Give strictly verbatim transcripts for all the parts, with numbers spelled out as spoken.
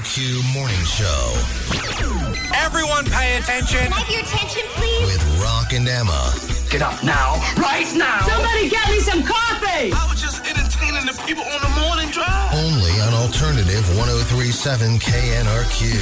Q Morning Show. Everyone pay attention. Can I have your attention, please? With Rock and Emma. Get up now. Right now. Somebody get me some coffee. I was just entertaining the people on the morning drive. Only on Alternative one oh three point seven K N R Q.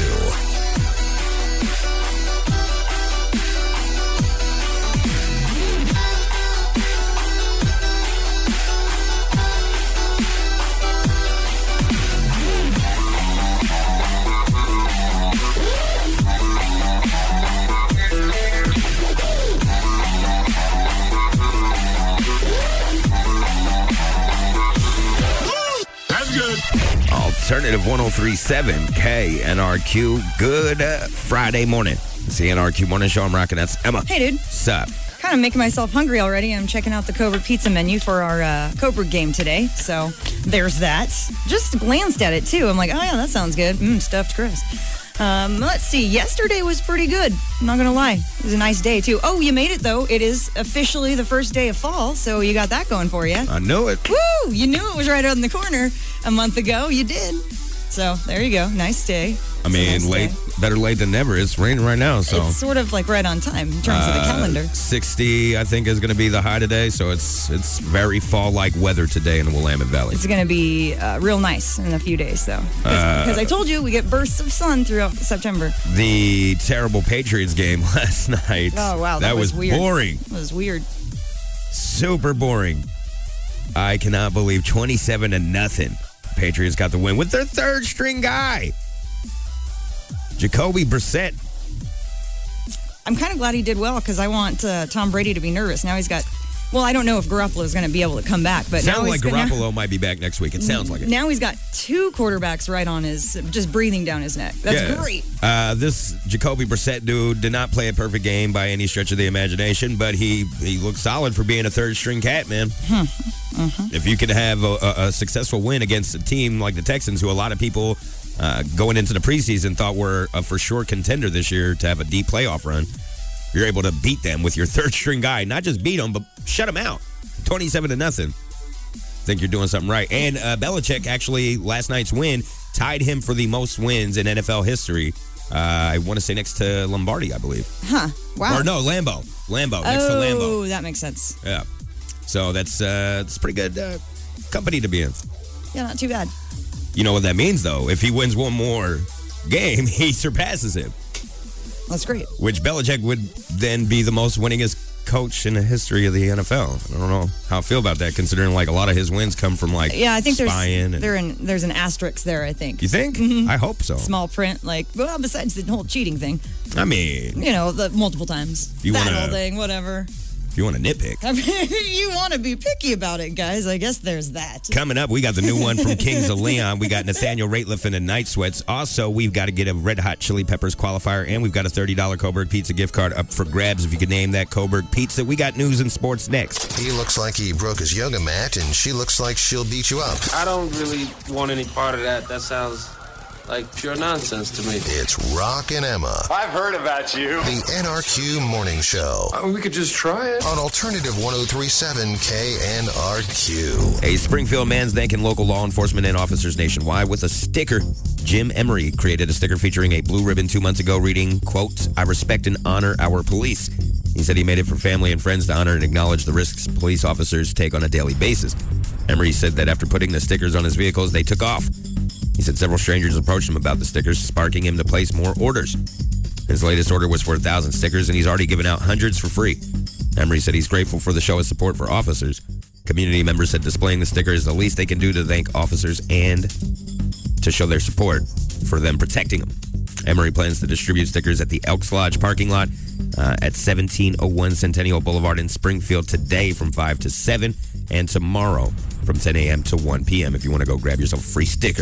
Alternative one oh three point seven K N R Q. Good uh, Friday morning. It's the N R Q Morning Show. I'm rocking. That's Emma. Hey, dude. What's up? Kind of making myself hungry already. I'm checking out the Cobra Pizza menu for our uh, Cobra game today. So there's that. Just glanced at it, too. I'm like, oh, yeah, that sounds good. Mmm, stuffed crust. Um, let's see. Yesterday was pretty good. I'm not going to lie. It was a nice day, too. Oh, you made it, though. It is officially the first day of fall, so you got that going for you. I knew it. Woo! You knew it was right on the corner a month ago. You did. So there you go. Nice day. I mean, nice late, day. Better late teen never. It's raining right now, so it's sort of like right on time in terms uh, of the calendar. sixty, I think, is going to be the high today, so it's it's very fall-like weather today in the Willamette Valley. It's going to be uh, real nice in a few days, though, because uh, I told you we get bursts of sun throughout September. The terrible Patriots game last night. Oh wow, that, that was, was weird. boring. That was weird. Super boring. I cannot believe twenty-seven to nothing. Patriots got the win with their third string guy, Jacoby Brissett. I'm kind of glad he did well because I want uh, Tom Brady to be nervous. Now he's got, well, I don't know if Garoppolo is going to be able to come back, but sounds now like he's Garoppolo now, might be back next week. It sounds like it. Now he's got two quarterbacks right on his, just breathing down his neck. That's yeah. great. Uh, this Jacoby Brissett dude did not play a perfect game by any stretch of the imagination, but he he looked solid for being a third string cat, man. Hmm. Mm-hmm. If you could have a, a, a successful win against a team like the Texans, who a lot of people uh, going into the preseason thought were a for sure contender this year to have a deep playoff run, you're able to beat them with your third string guy. Not just beat them, but shut them out. twenty-seven to nothing. Think you're doing something right. And uh, Belichick, actually, last night's win tied him for the most wins in N F L history. Uh, I want to say next to Lombardi, I believe. Huh. Wow. Or no, Lambeau. Lambeau. Next oh, to Lambeau. Oh, that makes sense. Yeah. So that's uh, that's pretty good uh, company to be in. Yeah, not too bad. You know what that means, though? If he wins one more game, he surpasses him. That's great. Which Belichick would then be the most winningest coach in the history of the N F L. I don't know how I feel about that, considering like a lot of his wins come from like yeah, I think there's and, there in, there's an asterisk there. I think. You think? Mm-hmm. I hope so. Small print, like well, besides the whole cheating thing. I mean, you know, the multiple times. You that wanna, whole thing, whatever. If you want to nitpick, I mean, you want to be picky about it, guys. I guess there's that. Coming up, we got the new one from Kings of Leon. We got Nathaniel Rateliff and the Night Sweats. Also, we've got to get a Red Hot Chili Peppers qualifier, and we've got a thirty dollars Coburg Pizza gift card up for grabs if you could name that Coburg Pizza. We got news and sports next. He looks like he broke his yoga mat, and she looks like she'll beat you up. I don't really want any part of that. That sounds like pure nonsense to me. It's Rock and Emma. I've heard about you. The N R Q Morning Show. Oh, we could just try it. On Alternative one oh three point seven K N R Q. A Springfield man's thanking local law enforcement and officers nationwide with a sticker. Jim Emery created a sticker featuring a blue ribbon two months ago reading, quote, "I respect and honor our police." He said he made it for family and friends to honor and acknowledge the risks police officers take on a daily basis. Emery said that after putting the stickers on his vehicles, they took off. He said several strangers approached him about the stickers, sparking him to place more orders. His latest order was for one thousand stickers, and he's already given out hundreds for free. Emery said he's grateful for the show of support for officers. Community members said displaying the sticker is the least they can do to thank officers and to show their support for them protecting them. Emery plans to distribute stickers at the Elks Lodge parking lot uh, at seventeen oh one Centennial Boulevard in Springfield today from five to seven, and tomorrow from ten a.m. to one p.m. if you want to go grab yourself a free sticker.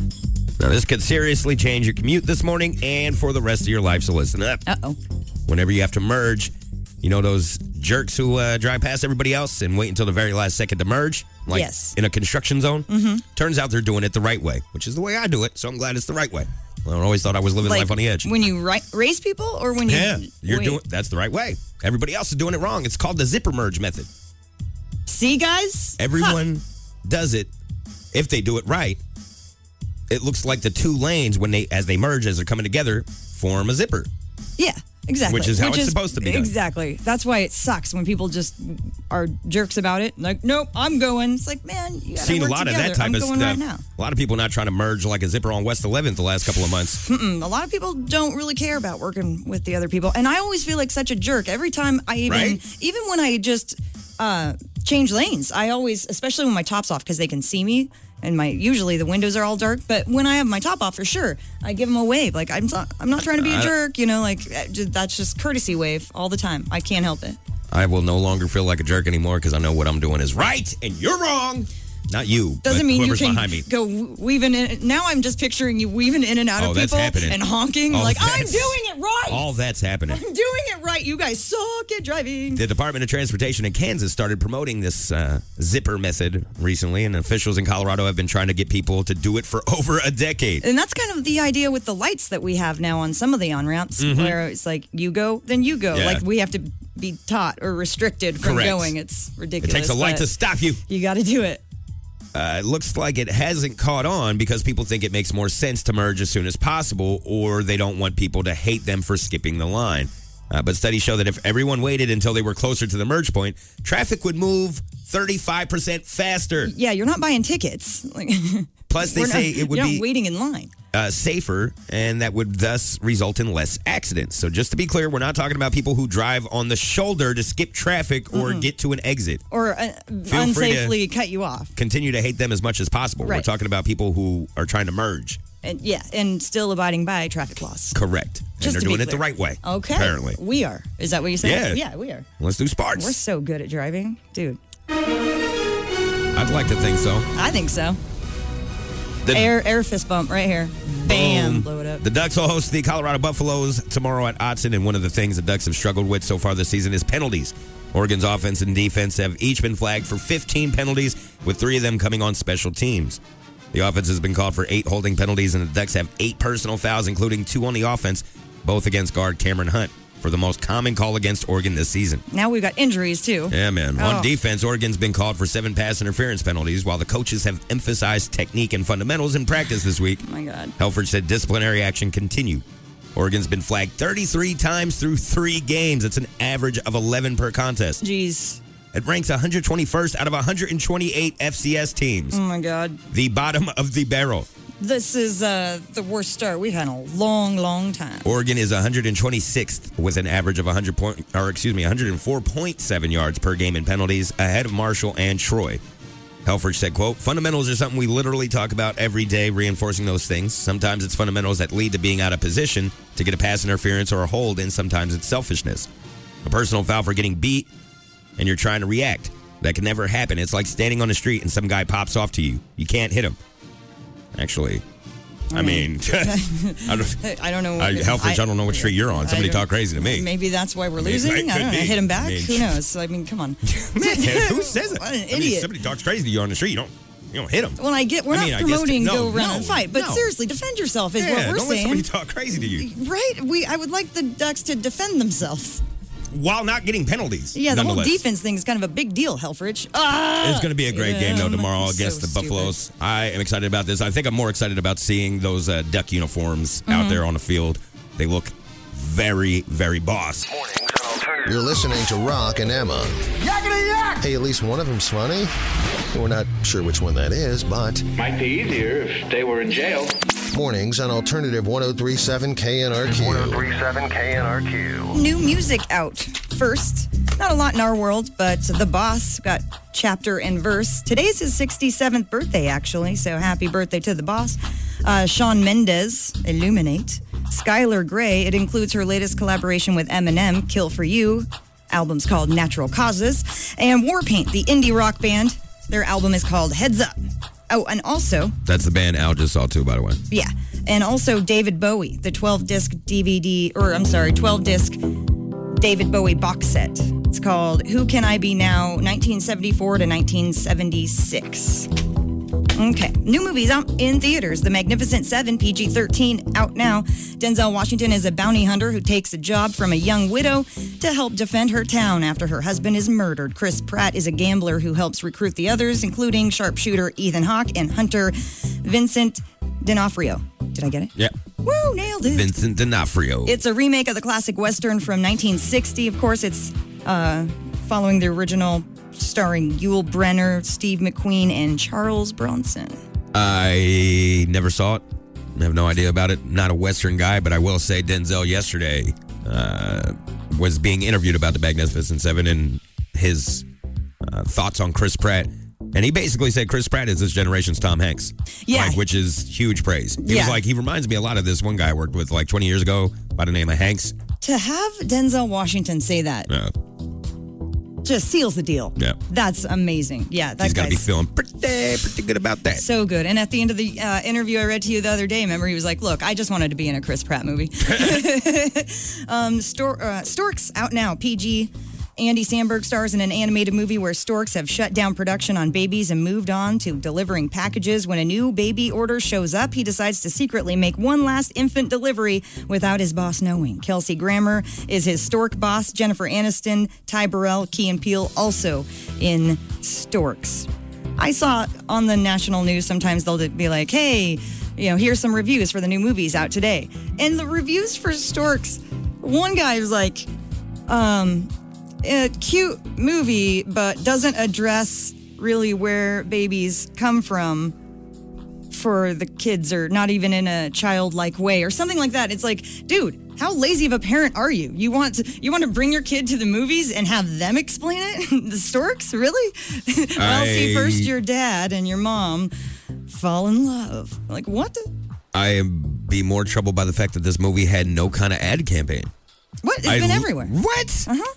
Now, this could seriously change your commute this morning and for the rest of your life, so listen up. Uh-oh. Whenever you have to merge, you know those jerks who uh, drive past everybody else and wait until the very last second to merge? Like yes. in a construction zone? Mm-hmm. Turns out they're doing it the right way, which is the way I do it, so I'm glad it's the right way. I always thought I was living like life on the edge. When you ri- raise people or when you... Yeah, you're wait. doing that's the right way. Everybody else is doing it wrong. It's called the zipper merge method. See, guys? Everyone huh. does it if they do it right. it looks like the two lanes, when they as they merge, as they're coming together, form a zipper. Yeah, exactly. Which is how it's supposed to be done. Exactly. That's why it sucks when people just are jerks about it. Like, nope, I'm going. It's like, man, you gotta Seen work a lot together. of that type I'm of going stuff. right now. A lot of people not trying to merge like a zipper on West eleventh the last couple of months. Mm-mm. A lot of people don't really care about working with the other people. And I always feel like such a jerk every time I even, Right? even when I just uh, change lanes, I always, especially when my top's off because they can see me. And my usually the windows are all dark, but when I have my top off, for sure, I give them a wave. Like I'm not, I'm not trying to be a I- jerk, you know. Like that's just courtesy wave all the time. I can't help it. I will no longer feel like a jerk anymore because I know what I'm doing is right and you're wrong. Not you, Doesn't but mean you whoever's can behind me. go weaving in. Now I'm just picturing you weaving in and out Oh, of that's people happening. and honking. Oh, like I'm that's- doing it right. All that's happening. I'm doing it right. You guys suck at driving. The Department of Transportation in Kansas started promoting this uh, zipper method recently, and officials in Colorado have been trying to get people to do it for over a decade. And that's kind of the idea with the lights that we have now on some of the on-ramps, Mhm. where it's like, you go, then you go. Yeah. Like we have to be taught or restricted from Correct. going. It's It ridiculous. takes a light but to stop you. You got to do it. Uh, it looks like it hasn't caught on because people think it makes more sense to merge as soon as possible, or they don't want people to hate them for skipping the line. Uh, but studies show that if everyone waited until they were closer to the merge point, traffic would move thirty-five percent faster. Yeah, you're not buying tickets. Like, Plus, they we're say not, it would you're be not waiting in line. uh, safer, and that would thus result in less accidents. So just to be clear, we're not talking about people who drive on the shoulder to skip traffic or Mhm. get to an exit. Or uh, Feel free to- unsafely cut you off. Continue to hate them as much as possible. We're Right. talking about people who are trying to merge. And yeah, and still abiding by traffic laws. Correct. And Just they're to be doing it the clear. right way. Okay. Apparently. We are. Is that what you said? Yeah. Yeah, we are. Let's do Sparks. We're so good at driving. Dude, I'd like to think so. I think so. The- air air fist bump right here. Bam. Boom. Blow it up. The Ducks will host the Colorado Buffaloes tomorrow at Autzen, and one of the things the Ducks have struggled with so far this season is penalties. Oregon's offense and defense have each been flagged for fifteen penalties, with three of them coming on special teams. The offense has been called for eight holding penalties, and the Ducks have eight personal fouls, including two on the offense, both against guard Cameron Hunt, for the most common call against Oregon this season. Now we've got injuries too. Yeah, man. Oh. On defense, Oregon's been called for seven pass interference penalties, while the coaches have emphasized technique and fundamentals in practice this week. Oh my God. Helfrich said disciplinary action continued. Oregon's been flagged thirty-three times through three games. It's an average of eleven per contest. Jeez. It ranks one hundred twenty-first out of one hundred twenty-eight F C S teams. Oh my God. The bottom of the barrel. This is uh, the worst start we've had in a long, long time. Oregon is one hundred twenty-sixth with an average of one hundred point, or excuse me, one hundred four point seven yards per game in penalties, ahead of Marshall and Troy. Helfrich said, quote, fundamentals are something we literally talk about every day, reinforcing those things. Sometimes it's fundamentals that lead to being out of position to get a pass interference or a hold, and sometimes it's selfishness. A personal foul for getting beat, and you're trying to react. That can never happen. It's like standing on the street and some guy pops off to you. You can't hit him. Actually, I mean, I don't, I don't know. I, Helfrich, I, don't know what street you're on. Somebody I don't- talk crazy to me. Maybe that's why we're Maybe- losing. it I could don't know. be. Hit him back? I mean, Who knows? I mean, come on. Man, who says it? What an I mean, idiot. somebody talks crazy to you on the street. You don't, you don't hit them. When I get, we're I not mean, I guess- promoting no, go around no, and fight, but no. seriously, defend yourself is Yeah, what we're don't let saying. somebody talk crazy to you Right? We, I would like the Ducks to defend themselves. while not getting penalties. Yeah, the whole nonetheless. defense thing is kind of a big deal, Helfrich. Ah! It's going to be a great Yeah. game, though, tomorrow So against the stupid. Buffaloes. I am excited about this. I think I'm more excited about seeing those uh, Duck uniforms Mm-hmm. out there on the field. They look very, very boss. You're listening to Rock and Emma. Hey, at least one of them's funny. We're not sure which one that is, but Might be easier if they were in jail. mornings on Alternative one oh three point seven K N R Q. one oh three point seven K N R Q. New music out. First, not a lot in our world, but The Boss got chapter and verse. Today's his sixty-seventh birthday, actually, so happy birthday to The Boss. Uh, Shawn Mendes, Illuminate. Skylar Grey, it includes her latest collaboration with Eminem, Kill For You. Album's called Natural Causes. And Warpaint, the indie rock band, their album is called Heads Up. Oh, and also, That's the band Al just saw, too, by the way. yeah, and also David Bowie, the twelve-disc D V D, or I'm sorry, twelve-disc David Bowie box set. It's called Who Can I Be Now, nineteen seventy-four to nineteen seventy-six. Okay, new movies out in theaters. The Magnificent Seven, P G thirteen, out now. Denzel Washington is a bounty hunter who takes a job from a young widow to help defend her town after her husband is murdered. Chris Pratt is a gambler who helps recruit the others, including sharpshooter Ethan Hawke and hunter Vincent D'Onofrio. Did I get it? Yeah. Woo, nailed it. Vincent D'Onofrio. It's a remake of the classic Western from nineteen sixty. Of course, it's uh, following the original starring Yul Brynner, Steve McQueen, and Charles Bronson. I never saw it. I have no idea about it. Not a Western guy, but I will say Denzel yesterday uh, was being interviewed about the Magnificent Seven and his uh, thoughts on Chris Pratt. And he basically said Chris Pratt is this generation's Tom Hanks. Yeah. Like, which is huge praise. He Yeah. was like, he reminds me a lot of this one guy I worked with like twenty years ago by the name of Hanks. To have Denzel Washington say that Yeah. just seals the deal. Yeah. That's amazing. Yeah, that He's got to be guy's feeling pretty, pretty good about that. so good. And at the end of the uh, interview I read to you the other day, remember, he was like, look, I just wanted to be in a Chris Pratt movie. um, Stor- uh, Storks out now, P G. Andy Samberg stars in an animated movie where storks have shut down production on babies and moved on to delivering packages. When a new baby order shows up, he decides to secretly make one last infant delivery without his boss knowing. Kelsey Grammer is his stork boss. Jennifer Aniston, Ty Burrell, Key and Peele also in Storks. I saw on the national news, sometimes they'll be like, hey, you know, here's some reviews for the new movies out today. And the reviews for Storks, one guy was like, um... a cute movie, but doesn't address really where babies come from for the kids, or not even in a childlike way or something like that. It's like, dude, how lazy of a parent are you? You want to, you want to bring your kid to the movies and have them explain it? The Storks? Really? Well, see, first your dad and your mom fall in love. Like, what? The? I am be more troubled by the fact that this movie had no kind of ad campaign. What? It's I been l- everywhere. What? Uh-huh.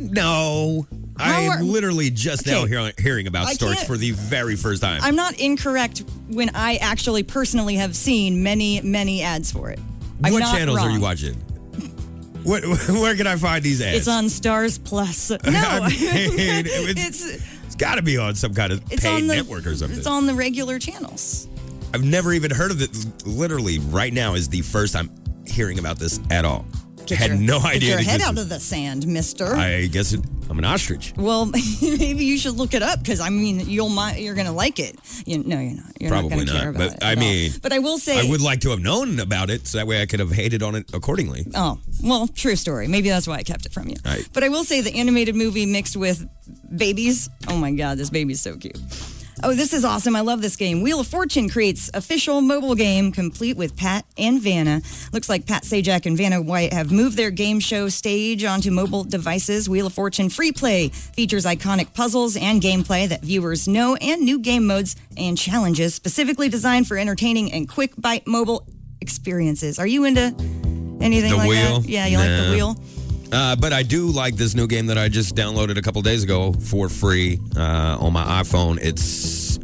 No. I How are- am literally just Okay. now hear- hearing about I Storks can't- for the very first time. I'm not incorrect when I actually personally have seen many, many ads for it. I'm what not channels wrong. are you watching? What, where can I find these ads? It's on Stars Plus. No, I mean, it's, it's it's got to be on some kind of it's paid on the network or something. It's on the regular channels. I've never even heard of it. Literally, right now is the first time hearing about this at all. Get Had your, no get idea. your it head existed. out of the sand, mister. I guess it, I'm an ostrich. Well, maybe you should look it up, because I mean, you'll mi- you're gonna like it. You, no, you're not. You're Probably not gonna not, care about but it I at all. mean, but I will say, I would like to have known about it, so that way I could have hated on it accordingly. Oh, well, true story. Maybe that's why I kept it from you. Right. But I will say the animated movie mixed with babies. Oh my God, this baby's so cute. Oh, this is awesome. I love this game. Wheel of Fortune creates official mobile game complete with Pat and Vanna. Looks like Pat Sajak and Vanna White have moved their game show stage onto mobile devices. Wheel of Fortune Free Play features iconic puzzles and gameplay that viewers know, and new game modes and challenges specifically designed for entertaining and quick bite mobile experiences. Are you into anything The like wheel? that? Yeah, you Nah. like the wheel? Uh, but I do like this new game that I just downloaded a couple days ago for free uh, on my iPhone. It's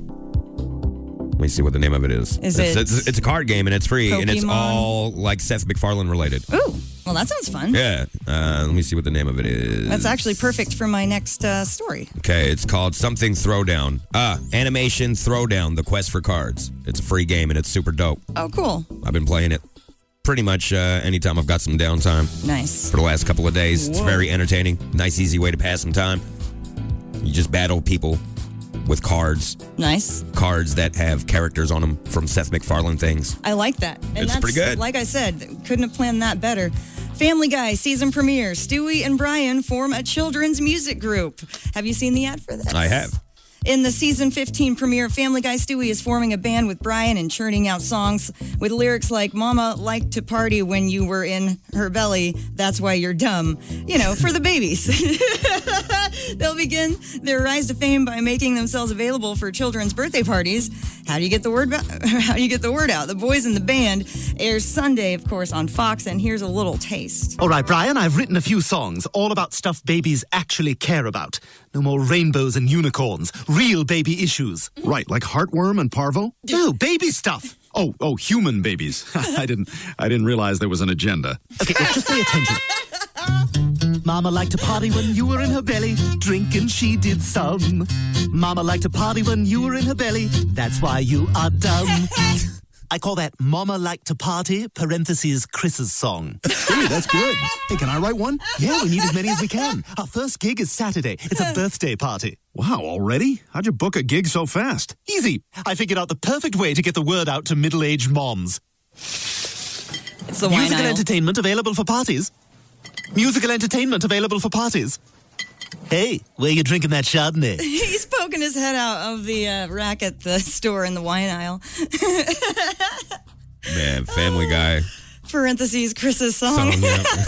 let me see what the name of it is. Is it's, it it's, it's a card game and it's free, and it's Pokemon? all like Seth MacFarlane related. Ooh, well, that sounds fun. Yeah. Uh, let me see what the name of it is. That's actually perfect for my next uh, story. Okay, it's called something Throwdown. Ah, Animation Throwdown: The Quest for Cards. It's a free game and it's super dope. Oh, cool. I've been playing it pretty much uh, anytime I've got some downtime. Nice. For the last couple of days. It's Whoa. very entertaining. Nice, easy way to pass some time. You just battle people with cards. Nice. Cards that have characters on them from Seth MacFarlane things. I like that. And It's that's, pretty good. Like I said, couldn't have planned that better. Family Guy season premiere. Stewie and Brian form a children's music group. Have you seen the ad for this? I have. In the season fifteen premiere, Family Guy Stewie is forming a band with Brian and churning out songs with lyrics like "Mama liked to party when you were in her belly. That's why you're dumb." You know, for the babies. They'll begin their rise to fame by making themselves available for children's birthday parties. How do you get the word? How do you get the word out? The Boys in the Band airs Sunday, of course, on Fox. And here's a little taste. All right, Brian, I've written a few songs, all about stuff babies actually care about. No more rainbows and unicorns. Real baby issues. Right, like heartworm and parvo? No, baby stuff. Oh, oh, human babies. I didn't I didn't realize there was an agenda. Okay, look, just pay attention. Mama liked to party when you were in her belly. Drinking she did some. Mama liked to party when you were in her belly. That's why you are dumb. I call that Mama Like to Party, parentheses, Chris's song. Hey, that's good. Hey, can I write one? Yeah, we need as many as we can. Our first gig is Saturday. It's a birthday party. Wow, already? How'd you book a gig so fast? Easy. I figured out the perfect way to get the word out to middle-aged moms. It's the wine Musical aisle. entertainment available for parties. Musical entertainment available for parties. Hey, where you drinking that Chardonnay? He's poking his head out of the uh, rack at the store in the wine aisle. Man, Family Guy. Parentheses, Chris's song. Song,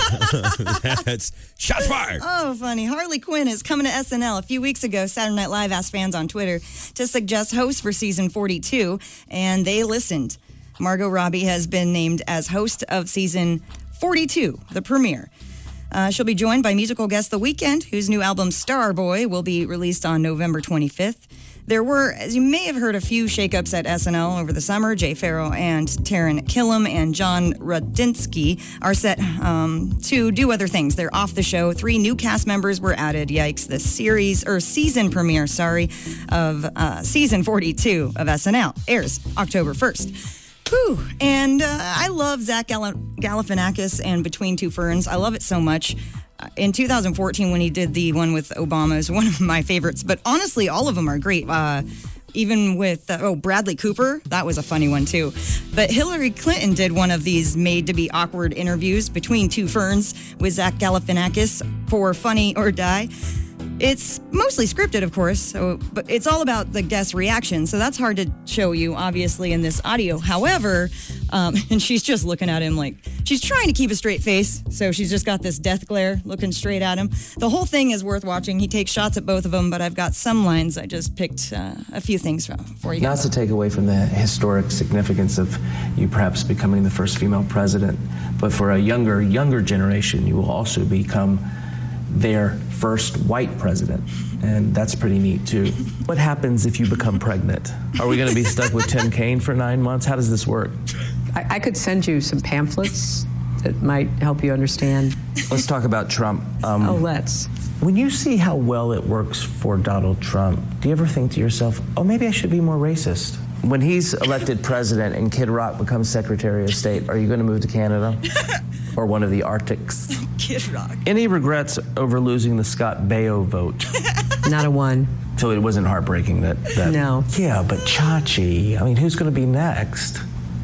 yeah. That's shots fired. Oh, funny. Harley Quinn is coming to S N L. A few weeks ago, Saturday Night Live asked fans on Twitter to suggest hosts for season forty-two, and they listened. Margot Robbie has been named as host of season forty-two, the premiere. Uh, she'll be joined by musical guest The Weeknd, whose new album Starboy will be released on November twenty-fifth. There were, as you may have heard, a few shakeups at S N L over the summer. Jay Farrell and Taron Killam and John Radinsky are set um, to do other things. They're off the show. Three new cast members were added. Yikes. The series, or season premiere, sorry, of uh, season forty-two of S N L airs October first. Whew. And uh, I love Zach Gal- Galifianakis and Between Two Ferns. I love it so much. Uh, in two thousand fourteen, when he did the one with Obama, is one of my favorites. But honestly, all of them are great. Uh, even with, uh, oh, Bradley Cooper, that was a funny one too. But Hillary Clinton did one of these made-to-be-awkward interviews, Between Two Ferns, with Zach Galifianakis for Funny or Die. It's mostly scripted, of course, so but it's all about the guest reaction, so that's hard to show you, obviously, in this audio. However, um, and she's just looking at him like, she's trying to keep a straight face, so she's just got this death glare looking straight at him. The whole thing is worth watching. He takes shots at both of them, but I've got some lines. I just picked uh, a few things for you guys. Not to take away from the historic significance of you perhaps becoming the first female president, but for a younger, younger generation, you will also become their first white president, and that's pretty neat too. What happens if you become pregnant? Are we going to be stuck with Tim Kaine for nine months? How does this work? I, I could send you some pamphlets that might help you understand. Let's talk about Trump. Um, oh, let's. When you see how well it works for Donald Trump, do you ever think to yourself, oh, maybe I should be more racist? When he's elected president and Kid Rock becomes Secretary of State, are you going to move to Canada? Or one of the Arctics? Kid Rock. Any regrets over losing the Scott Baio vote? Not a one. So it wasn't heartbreaking that... that no. Yeah, but Chachi, I mean, who's going to be next?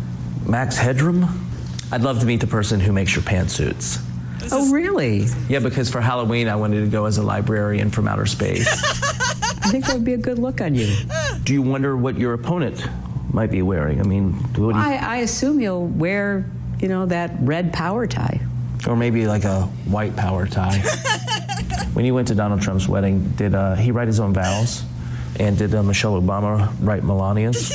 Max Headroom? I'd love to meet the person who makes your pantsuits. This oh, is... really? Yeah, because for Halloween, I wanted to go as a librarian from outer space. I think that would be a good look on you. Do you wonder what your opponent might be wearing? I mean, what do you... I, I assume he'll wear, you know, that red power tie. Or maybe like a white power tie. When you went to Donald Trump's wedding, did uh, he write his own vows? And did uh, Michelle Obama write Melania's?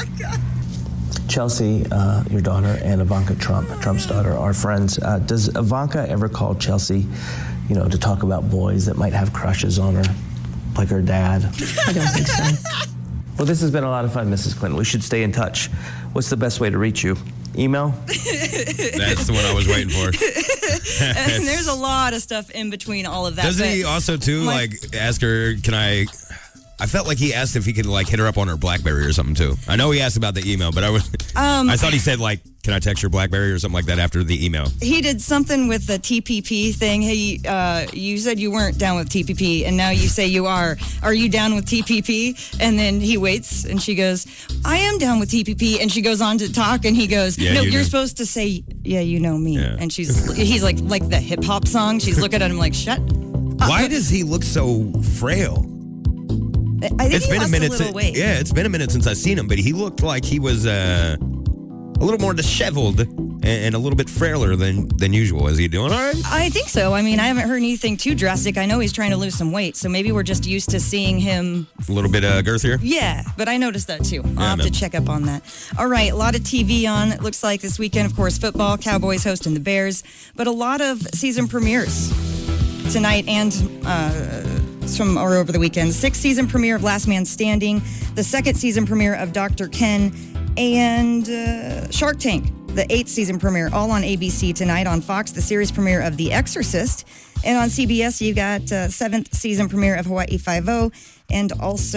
Chelsea, uh, your daughter, and Ivanka Trump, Trump's daughter, are friends. Uh, does Ivanka ever call Chelsea, you know, to talk about boys that might have crushes on her, like her dad? I don't think so. Well, this has been a lot of fun, Missus Clinton. We should stay in touch. What's the best way to reach you? Email? That's the one I was waiting for. And there's a lot of stuff in between all of that. Doesn't he also, too, my... like, ask her, can I... I felt like he asked if he could, like, hit her up on her BlackBerry or something, too. I know he asked about the email, but I was... Um, I thought he said, like, can I text your BlackBerry or something like that after the email? He did something with the T P P thing. Hey, uh, you said you weren't down with T P P, and now you say you are. Are you down with T P P? And then he waits, and she goes, I am down with T P P. And she goes on to talk, and he goes, yeah, no, you you're know. supposed to say, yeah, you know me. Yeah. And she's, he's like, like the hip-hop song. She's looking at him like, shut up. Why does he look so frail? I think it's he been lost a minute a little since, weight. yeah, it's been a minute since I've seen him, but he looked like he was uh, a little more disheveled and, and a little bit frailer than, than usual. Is he doing all right? I think so. I mean, I haven't heard anything too drastic. I know he's trying to lose some weight, so maybe we're just used to seeing him. A little bit uh, girthier? Yeah, but I noticed that too. I'll Yeah, have man. to check up on that. All right, a lot of T V on. It looks like this weekend, of course, football, Cowboys hosting the Bears, but a lot of season premieres tonight and uh, from or over the weekend. Sixth season premiere of Last Man Standing, the second season premiere of Doctor Ken, and uh, Shark Tank the eighth season premiere, all on A B C tonight. On Fox, the series premiere of The Exorcist. And on C B S, you got uh, seventh season premiere of Hawaii Five-O. And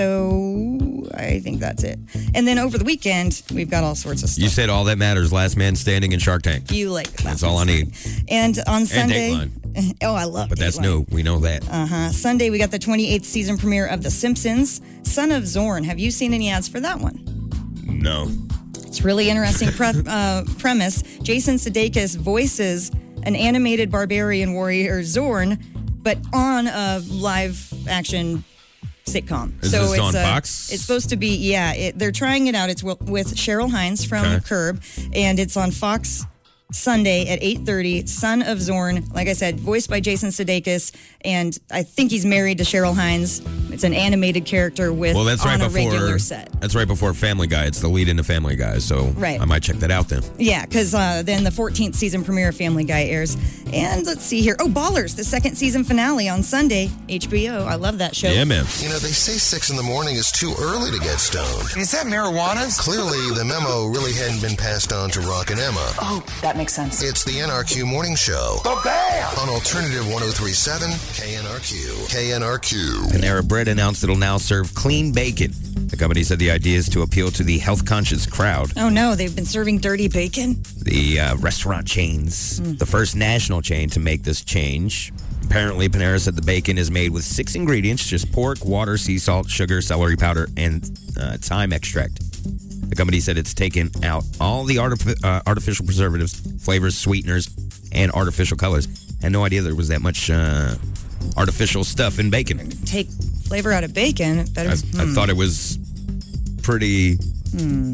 also, I think that's it. And then over the weekend, we've got all sorts of stuff. You said All That Matters, Last Man Standing, and Shark Tank. You like that. That's all I need. And on Sunday... And Dateline. Oh, I love But Dateline. that's new. We know that. Uh-huh. Sunday, we got the twenty-eighth season premiere of The Simpsons, Son of Zorn. Have you seen any ads for that one? No. It's really interesting pre- uh, premise. Jason Sudeikis voices an animated barbarian warrior Zorn, but on a live-action sitcom. Is so this it's on uh, Fox? It's supposed to be, yeah. It, they're trying it out. It's w- with Cheryl Hines from Okay. Curb, and it's on Fox Sunday at eight thirty. Son of Zorn, like I said, voiced by Jason Sudeikis, and I think he's married to Cheryl Hines. It's an animated character with Well, that's right on a before regular set. That's right before Family Guy. It's the lead into Family Guy, so Right. I might check that out then. Yeah, because uh, then the fourteenth season premiere of Family Guy airs. And let's see here. Oh, Ballers, the second season finale on Sunday, H B O. I love that show. Yeah, man. You know, they say six in the morning is too early to get stoned. Is that marijuana? Clearly, the memo really hadn't been passed on to Rock and Emma. Oh, that makes sense. It's the N R Q Morning Show Oh, bam! on Alternative one oh three point seven K N R Q. K N R Q. Panera Bread announced it'll now serve clean bacon. The company said the idea is to appeal to the health-conscious crowd. Oh, no, they've been serving dirty bacon? The uh, restaurant chains, Mm. the first national chain to make this change. Apparently, Panera said the bacon is made with six ingredients, just pork, water, sea salt, sugar, celery powder, and uh, thyme extract. The company said it's taken out all the artif- uh, artificial preservatives, flavors, sweeteners, and artificial colors. I had no idea there was that much uh, artificial stuff in bacon. Take flavor out of bacon. It better, I, I hmm. thought it was pretty Hmm.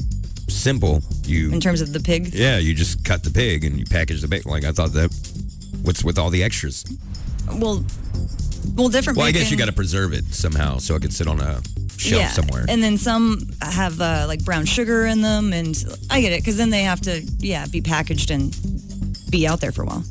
simple. You In terms of the pig? Yeah, you just cut the pig and you package the bacon. Like, I thought that, what's with all the extras? Well, well, different Well, I bacon. guess you got to preserve it somehow so it can sit on a shelf yeah. somewhere. And then some have uh, like brown sugar in them, and I get it because then they have to, yeah, be packaged and be out there for a while.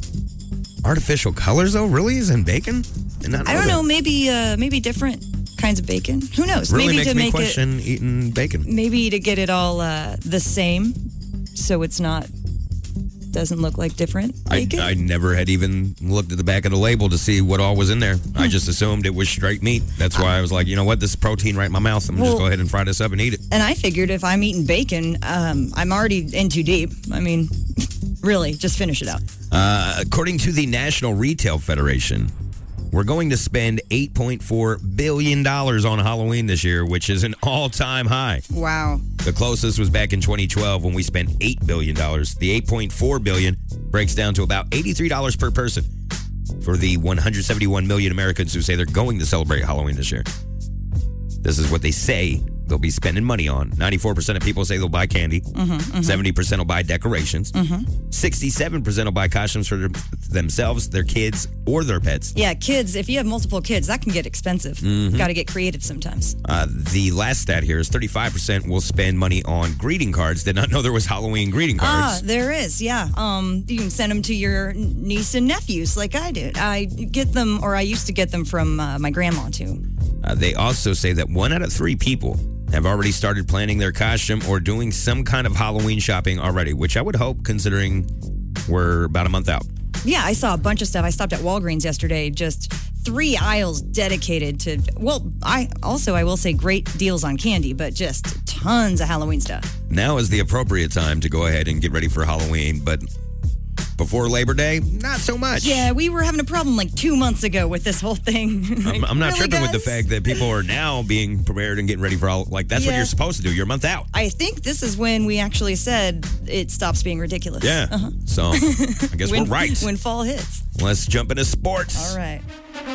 Artificial colors, though, really is in bacon? And not I don't that. know, maybe uh, maybe different kinds of bacon. Who knows? Really maybe makes to me make question eating bacon. it, maybe to get it all uh, the same, so it's not doesn't look like different I, bacon. I never had even looked at the back of the label to see what all was in there. I just assumed it was straight meat. That's why I was like, you know what, this is protein right in my mouth. I'm going to just Well- go ahead and fry this up and eat it. And I figured if I'm eating bacon, um, I'm already in too deep. I mean, really, just finish it out. Uh, according to the National Retail Federation, we're going to spend eight point four billion dollars on Halloween this year, which is an all-time high. Wow. The closest was back in twenty twelve when we spent eight billion dollars. The eight point four billion dollars breaks down to about eighty-three dollars per person for the one hundred seventy-one million Americans who say they're going to celebrate Halloween this year. This is what they say they'll be spending money on. ninety-four percent of people say they'll buy candy. Mm-hmm, mm-hmm. seventy percent will buy decorations. Mm-hmm. sixty-seven percent will buy costumes for their, themselves, their kids, or their pets. Yeah, kids, if you have multiple kids, that can get expensive. Mhm. Got to get creative sometimes. Uh, the last stat here is thirty-five percent will spend money on greeting cards. Did not know there was Halloween greeting Ah, cards. there is, yeah. Um, you can send them to your niece and nephews like I did. I get them, or I used to get them from uh, my grandma, too. Uh, they also say that one out of three people have already started planning their costume or doing some kind of Halloween shopping already, which I would hope considering we're about a month out. Yeah, I saw a bunch of stuff. I stopped at Walgreens yesterday, just three aisles dedicated to, well, I also, I will say great deals on candy, but just tons of Halloween stuff. Now is the appropriate time to go ahead and get ready for Halloween, but before Labor Day, not so much. Yeah, we were having a problem like two months ago with this whole thing. I'm, I'm not Really, tripping with the guys? fact that people are now being prepared and getting ready for all, like, that's what Yeah. you're supposed to do. You're a month out. I think this is when we actually said it stops being ridiculous. Yeah. Uh-huh. So I guess when, we're right. When fall hits. Let's jump into sports. All right.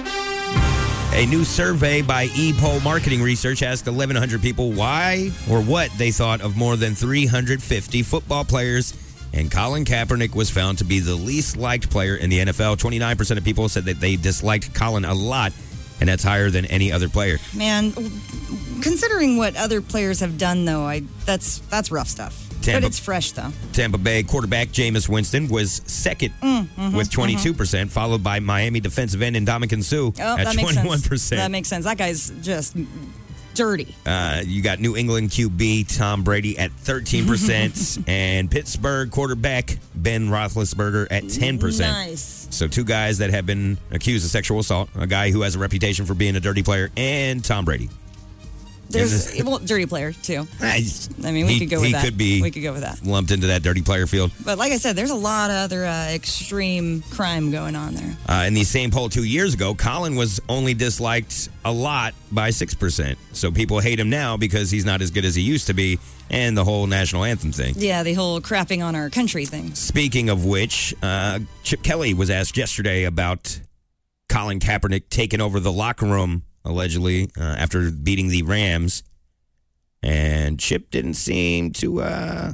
A new survey by ePoll Marketing Research asked eleven hundred people why or what they thought of more than three hundred fifty football players, and Colin Kaepernick was found to be the least liked player in the N F L. twenty-nine percent of people said that they disliked Colin a lot, and that's higher than any other player. Man, considering what other players have done, though, I that's that's rough stuff. Tampa- but it's fresh, though. Tampa Bay quarterback Jameis Winston was second Mm, mhm, with twenty-two percent, followed by Miami defensive end Ndamukong Suh Oh, at that makes twenty-one sense. percent. That makes sense. That guy's just dirty. Uh, you got New England Q B Tom Brady at thirteen percent and Pittsburgh quarterback Ben Roethlisberger at ten percent. Nice. So two guys that have been accused of sexual assault, a guy who has a reputation for being a dirty player, and Tom Brady. There's well, dirty player too. I mean, we he, could go with he that. Could be we could go with that. Lumped into that dirty player field. But like I said, there's a lot of other uh, extreme crime going on there. Uh, in the same poll two years ago, Colin was only disliked a lot by six percent. So people hate him now because he's not as good as he used to be, and the whole national anthem thing. Yeah, the whole crapping on our country thing. Speaking of which, uh, Chip Kelly was asked yesterday about Colin Kaepernick taking over the locker room, allegedly, uh, after beating the Rams. And Chip didn't seem to uh,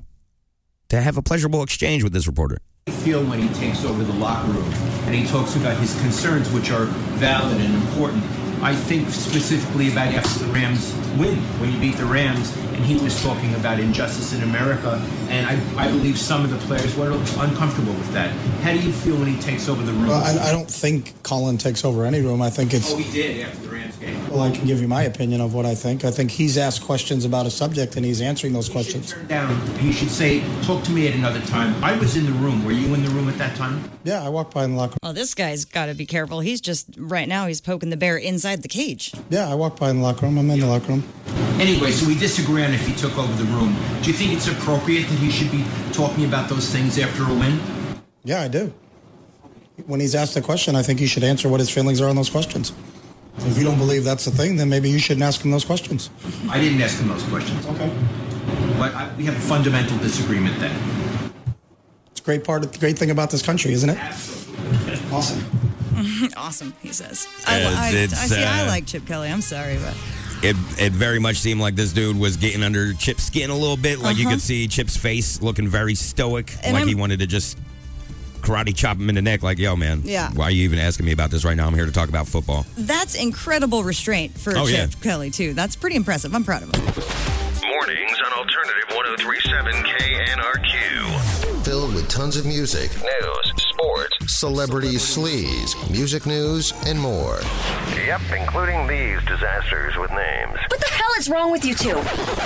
to have a pleasurable exchange with this reporter. Feel when he takes over the locker room and he talks about his concerns, which are valid and important. I think specifically about after the Rams win, when you beat the Rams, and he was talking about injustice in America, and I, I believe some of the players were uncomfortable with that. How do you feel when he takes over the room? Well, I, I don't think Colin takes over any room. I think it's... Oh, he did after the Rams game. Well, I can give you my opinion of what I think. I think he's asked questions about a subject, and he's answering those he questions. Turn down. He should say, talk to me at another time. I was in the room. Were you in the room at that time? Yeah, I walked by in the locker room. Oh, this guy's got to be careful. He's just, right now, he's poking the bear inside the cage. Yeah, I walked by in the locker room. I'm in the locker room. Anyway, so we disagree on if he took over the room. Do you think it's appropriate that he should be talking about those things after a win? Yeah, I do. When he's asked a question, I think he should answer what his feelings are on those questions. If you don't believe that's the thing, then maybe you shouldn't ask him those questions. I didn't ask him those questions. Okay. But I, we have a fundamental disagreement then. It's a great part of the great thing about this country, isn't it? Absolutely. Awesome. Awesome, he says. I, I, I, I see. I like Chip Kelly. I'm sorry, but it it very much seemed like this dude was getting under Chip's skin a little bit. Like uh-huh. you could see Chip's face looking very stoic, and like I'm, he wanted to just karate chop him in the neck. Like, yo, man, yeah. why are you even asking me about this right now? I'm here to talk about football. That's incredible restraint for oh, Chip yeah. Kelly too. That's pretty impressive. I'm proud of him. Mornings on Alternative one oh three point seven K N R Q. Filled with tons of music, news, sports, celebrity sleaze, music news, and more. Yep, including these disasters with names. What the hell is wrong with you two?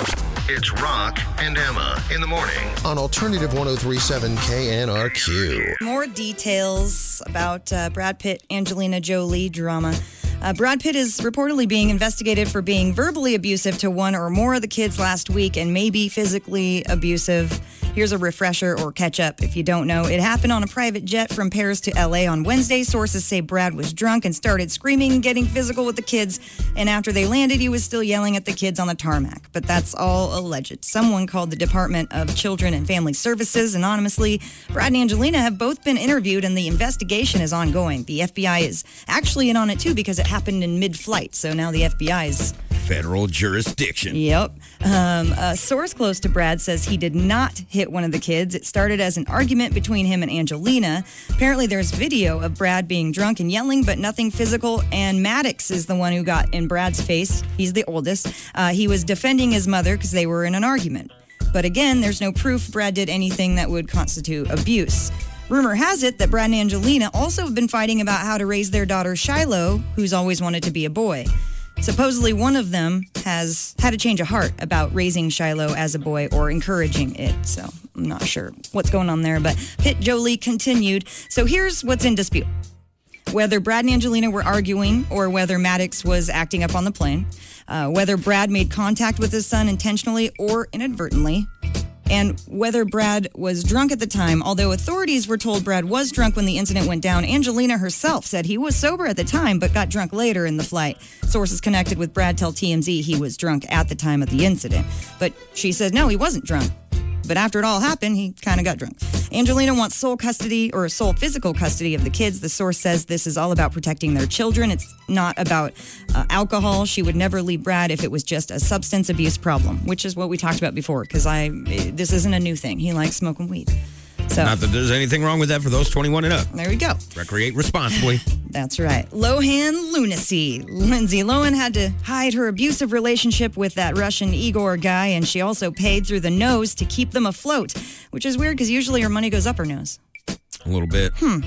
It's Rock and Emma in the morning on Alternative one oh three point seven K N R Q. More details about uh, Brad Pitt, Angelina Jolie drama. Uh, Brad Pitt is reportedly being investigated for being verbally abusive to one or more of the kids last week and maybe physically abusive. Here's a refresher or catch up if you don't know. It happened on a private jet from Paris to L A on Wednesday. Sources say Brad was drunk and started screaming and getting physical with the kids. And after they landed, he was still yelling at the kids on the tarmac. But that's all alleged. Someone called the Department of Children and Family Services anonymously. Brad and Angelina have both been interviewed and the investigation is ongoing. The F B I is actually in on it too because it happened in mid-flight. So now the F B I is... federal jurisdiction. Yep. Um, a source close to Brad says he did not hit one of the kids. It started as an argument between him and Angelina. Apparently there's video of Brad being drunk and yelling, but nothing physical. And Maddox is the one who got in Brad's face. He's the oldest. Uh, he was defending his mother because they were in an argument. But again, there's no proof Brad did anything that would constitute abuse. Rumor has it that Brad and Angelina also have been fighting about how to raise their daughter Shiloh, who's always wanted to be a boy. Supposedly one of them has had a change of heart about raising Shiloh as a boy or encouraging it. So I'm not sure what's going on there. But Pitt Jolie continued. So here's what's in dispute. Whether Brad and Angelina were arguing or whether Maddox was acting up on the plane. Uh, whether Brad made contact with his son intentionally or inadvertently. And whether Brad was drunk at the time. Although authorities were told Brad was drunk when the incident went down, Angelina herself said he was sober at the time but got drunk later in the flight. Sources connected with Brad tell T M Z he was drunk at the time of the incident. But she said, no, he wasn't drunk. But after it all happened, he kind of got drunk. Angelina wants sole custody or sole physical custody of the kids. The source says this is all about protecting their children. It's not about uh, alcohol. She would never leave Brad if it was just a substance abuse problem, which is what we talked about before, because I this isn't a new thing. He likes smoking weed. So, not that there's anything wrong with that for those twenty-one and up. There we go. Recreate responsibly. That's right. Lohan lunacy. Lindsay Lohan had to hide her abusive relationship with that Russian Igor guy, and she also paid through the nose to keep them afloat, which is weird because usually her money goes up her nose. A little bit. Hmm.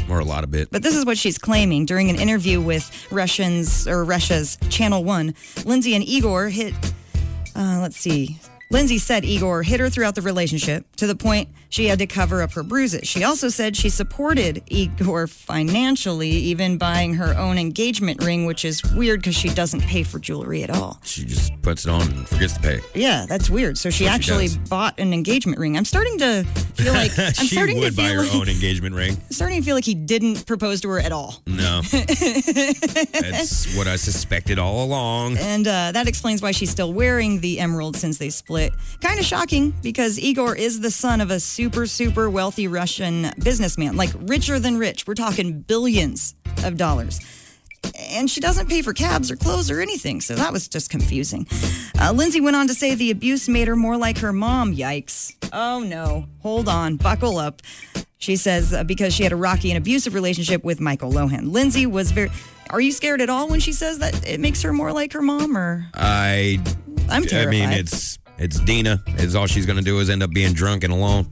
Or a lot of it. But this is what she's claiming. During an interview with Russians or Russia's Channel One, Lindsay and Igor hit, uh, let's see, Lindsay said Igor hit her throughout the relationship to the point she had to cover up her bruises. She also said she supported Igor financially, even buying her own engagement ring, which is weird because she doesn't pay for jewelry at all. She just puts it on and forgets to pay. Yeah, that's weird. So she That's what actually she does. bought an engagement ring. I'm starting to feel like I'm she starting would to buy feel her like, own engagement ring. starting to feel like he didn't propose to her at all. No. That's what I suspected all along. And uh, that explains why she's still wearing the emerald since they split. Kind of shocking because Igor is the son of a super, super wealthy Russian businessman, like richer than rich. We're talking billions of dollars. And she doesn't pay for cabs or clothes or anything, so that was just confusing. Uh, Lindsay went on to say the abuse made her more like her mom. Yikes. Oh, no. Hold on. Buckle up. She says uh, because she had a rocky and abusive relationship with Michael Lohan. Lindsay was very... Are you scared at all when she says that it makes her more like her mom, or... I... I'm terrified. I mean, it's, it's Dina. It's all she's going to do is end up being drunk and alone.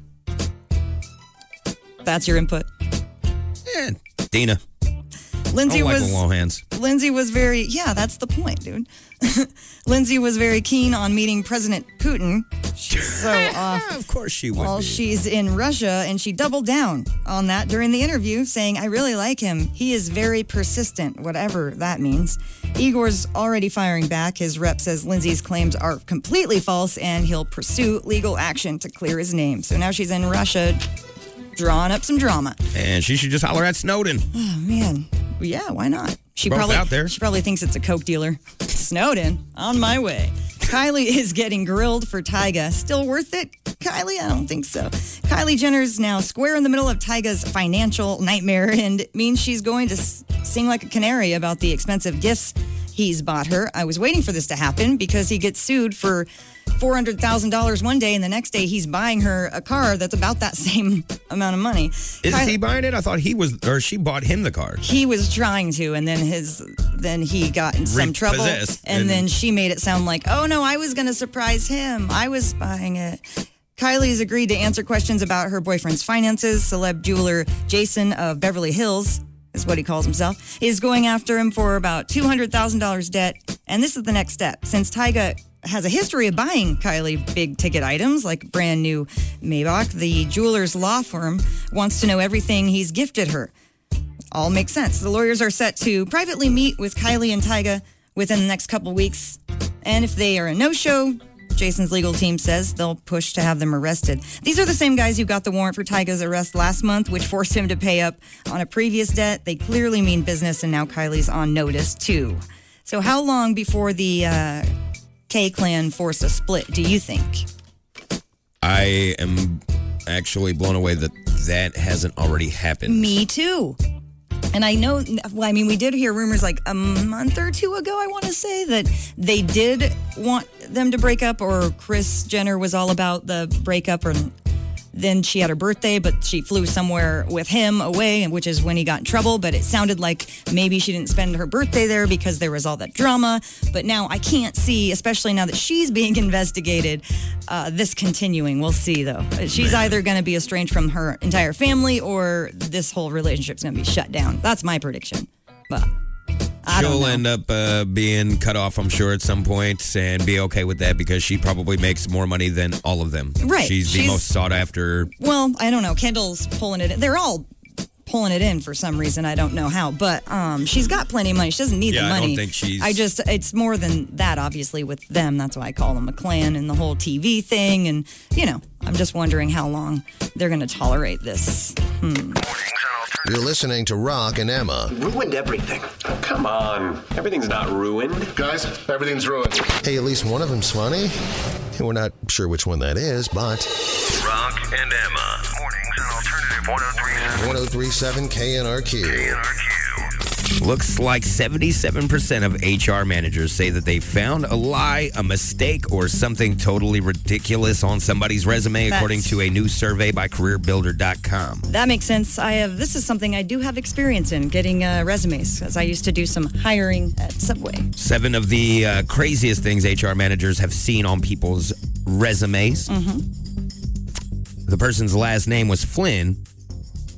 That's your input? Yeah, Dina. Lindsay I don't like was... the Lohans. Lindsay was very... Yeah, that's the point, dude. Lindsay was very keen on meeting President Putin. She's so off. Of course she would While be. she's in Russia, and she doubled down on that during the interview, saying, I really like him. He is very persistent, whatever that means. Igor's already firing back. His rep says Lindsay's claims are completely false, and he'll pursue legal action to clear his name. So now she's in Russia, drawing up some drama. And she should just holler at Snowden. Oh, man. Yeah, why not? She Both probably out there. She probably thinks it's a coke dealer. Snowden, on my way. Kylie is getting grilled for Tyga. Still worth it, Kylie? I don't think so. Kylie Jenner's now square in the middle of Tyga's financial nightmare, and it means she's going to s- sing like a canary about the expensive gifts he's bought her. I was waiting for this to happen because he gets sued for four hundred thousand dollars one day, and the next day he's buying her a car that's about that same amount of money. Is Kylie- he buying it? I thought he was, or she bought him the car. He was trying to, and then his, then he got in some trouble, Repossessed, and, and- then she made it sound like, oh no, I was going to surprise him. I was buying it. Kylie's agreed to answer questions about her boyfriend's finances. Celeb jeweler Jason of Beverly Hills, is what he calls himself, is going after him for about two hundred thousand dollars debt. And this is the next step. Since Tyga has a history of buying Kylie big ticket items like brand new Maybach, the jeweler's law firm wants to know everything he's gifted her. All makes sense. The lawyers are set to privately meet with Kylie and Tyga within the next couple weeks. And if they are a no-show, Jason's legal team says they'll push to have them arrested. These are the same guys who got the warrant for Tyga's arrest last month, which forced him to pay up on a previous debt. They clearly mean business, and now Kylie's on notice, too. So how long before the uh, K-Clan force a split, do you think? I am actually blown away that that hasn't already happened. Me too. And I know, well, I mean, we did hear rumors like a month or two ago, I want to say, that they did want them to break up, or Kris Jenner was all about the breakup, or then she had her birthday, but she flew somewhere with him away, which is when he got in trouble. But it sounded like maybe she didn't spend her birthday there because there was all that drama. But now I can't see, especially now that she's being investigated, uh, this continuing. We'll see, though. She's either going to be estranged from her entire family, or this whole relationship's going to be shut down. That's my prediction. But I don't She'll know. end up uh, being cut off, I'm sure, at some point, and be okay with that because she probably makes more money than all of them. Right. She's the She's- most sought after. Well, I don't know. Kendall's pulling it in. They're all pulling it in for some reason. I don't know how. But um, she's got plenty of money. She doesn't need Yeah, the I don't money. think she's- I just, it's more than that, obviously, with them. That's why I call them a clan, and the whole T V thing. And, you know, I'm just wondering how long they're going to tolerate this. Hmm. You're listening to Rock and Emma. Ruined everything. Oh, come on. Everything's not ruined. Guys, everything's ruined. Hey, at least one of them's funny. And we're not sure which one that is, but... Rock and Emma. Mornings on Alternative one oh three seven. one oh three seven K N R Q. K N R Q. Looks like seventy-seven percent of H R managers say that they found a lie, a mistake, or something totally ridiculous on somebody's resume, That's- according to a new survey by career builder dot com. That makes sense. I have. This is something I do have experience in, getting uh, resumes, because I used to do some hiring at Subway. Seven of the uh, craziest things H R managers have seen on people's resumes. Mm-hmm. The person's last name was Flynn,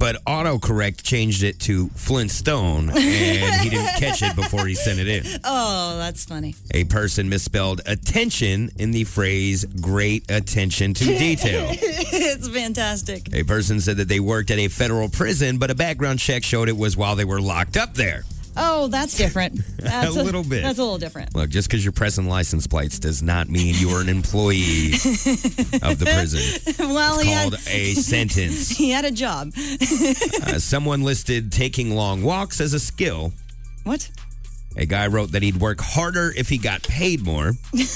but autocorrect changed it to Flintstone, and he didn't catch it before he sent it in. Oh, that's funny. A person misspelled attention in the phrase great attention to detail. It's fantastic. A person said that they worked at a federal prison, but a background check showed it was while they were locked up there. Oh, that's different. That's a little bit. That's a little different. Look, just because you're pressing license plates does not mean you are an employee of the prison. Well, it's he called had, a sentence. He had a job. uh, someone listed taking long walks as a skill. What? A guy wrote that he'd work harder if he got paid more.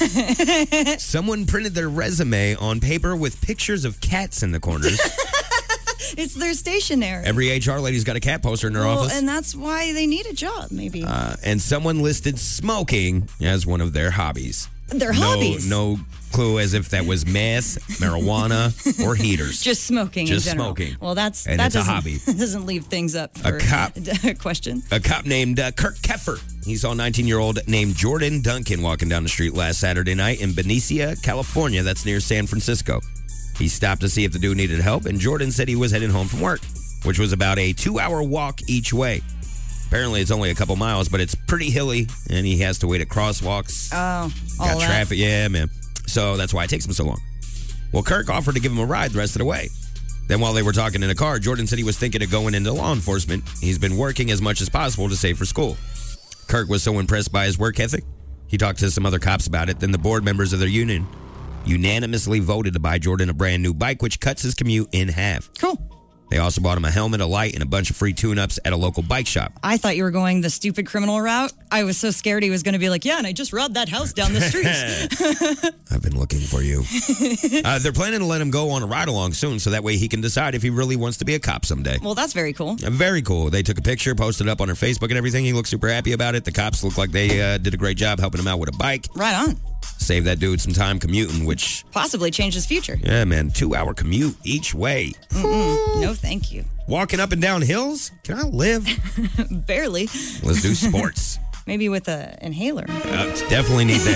Someone printed their resume on paper with pictures of cats in the corners. It's their stationery. Every H R lady's got a cat poster in their well, office. and that's why they need a job, maybe. Uh, and someone listed smoking as one of their hobbies. Their no, hobbies? No clue as if that was meth, marijuana, or heaters. Just smoking Just in general. smoking. Well, that's And that it's a doesn't, hobby. doesn't leave things up for A cop- a question. A cop named uh, Kirk Keffer. He saw a nineteen-year-old named Jordan Duncan walking down the street last Saturday night in Benicia, California. That's near San Francisco. He stopped to see if the dude needed help, and Jordan said he was heading home from work, which was about a two-hour walk each way. Apparently, it's only a couple miles, but it's pretty hilly, and he has to wait at crosswalks. Oh, all Got that. traffic. Yeah, man. So that's why it takes him so long. Well, Kirk offered to give him a ride the rest of the way. Then while they were talking in the car, Jordan said he was thinking of going into law enforcement. He's been working as much as possible to save for school. Kirk was so impressed by his work ethic, he talked to some other cops about it. Then the board members of their union unanimously voted to buy Jordan a brand new bike, which cuts his commute in half. Cool. They also bought him a helmet, a light, and a bunch of free tune-ups at a local bike shop. I thought you were going the stupid criminal route. I was so scared he was going to be like, yeah, and I just robbed that house down the street. I've been looking for you. uh, they're planning to let him go on a ride-along soon, so that way he can decide if he really wants to be a cop someday. Well, that's very cool. Uh, very cool. They took a picture, posted it up on their Facebook and everything. He looked super happy about it. The cops looked like they uh, did a great job helping him out with a bike. Right on. Save that dude some time commuting, which... Possibly change his future. Yeah, man. Two-hour commute each way. Mm-mm. No, thank you. Walking up and down hills? Can I live? Barely. Let's do sports. Maybe with an inhaler. Uh, definitely need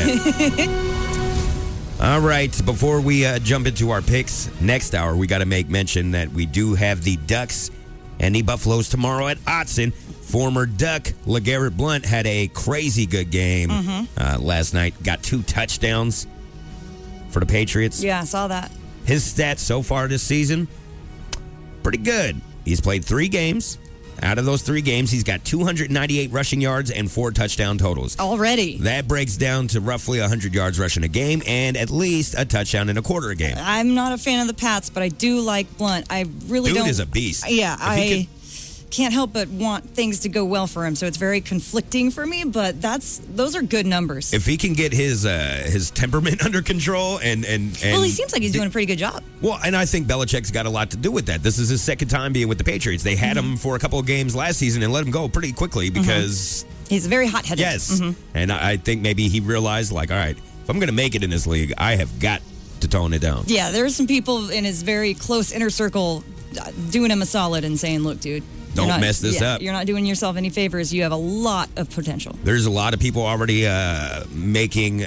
that. All right, before we uh, jump into our picks next hour, we got to make mention that we do have the Ducks and the Buffaloes tomorrow at Autzen. Former Duck LeGarrette Blount had a crazy good game Mhm. uh, last night. Got two touchdowns for the Patriots. Yeah, I saw that. His stats so far this season, pretty good. He's played three games. Out of those three games, he's got two hundred ninety-eight rushing yards and four touchdown totals. Already. That breaks down to roughly one hundred yards rushing a game and at least a touchdown and a quarter a game. I'm not a fan of the Pats, but I do like Blunt. I really Dude don't. is a beast. Yeah, If he I can't help but want things to go well for him. So it's very conflicting for me, but that's those are good numbers. If he can get his uh, his temperament under control and, and, and well, he seems like he's doing a pretty good job. Well, and I think Belichick's got a lot to do with that. This is his second time being with the Patriots. They had Mm-hmm. him for a couple of games last season and let him go pretty quickly because... He's very hot-headed. Yes. Mhm. And I I think maybe he realized, like, all right, if I'm going to make it in this league, I have got to tone it down. Yeah, there's some people in his very close inner circle uh, doing him a solid and saying, look, dude. Don't you're not- mess this yeah, up. You're not doing yourself any favors. You have a lot of potential. There's a lot of people already uh, making,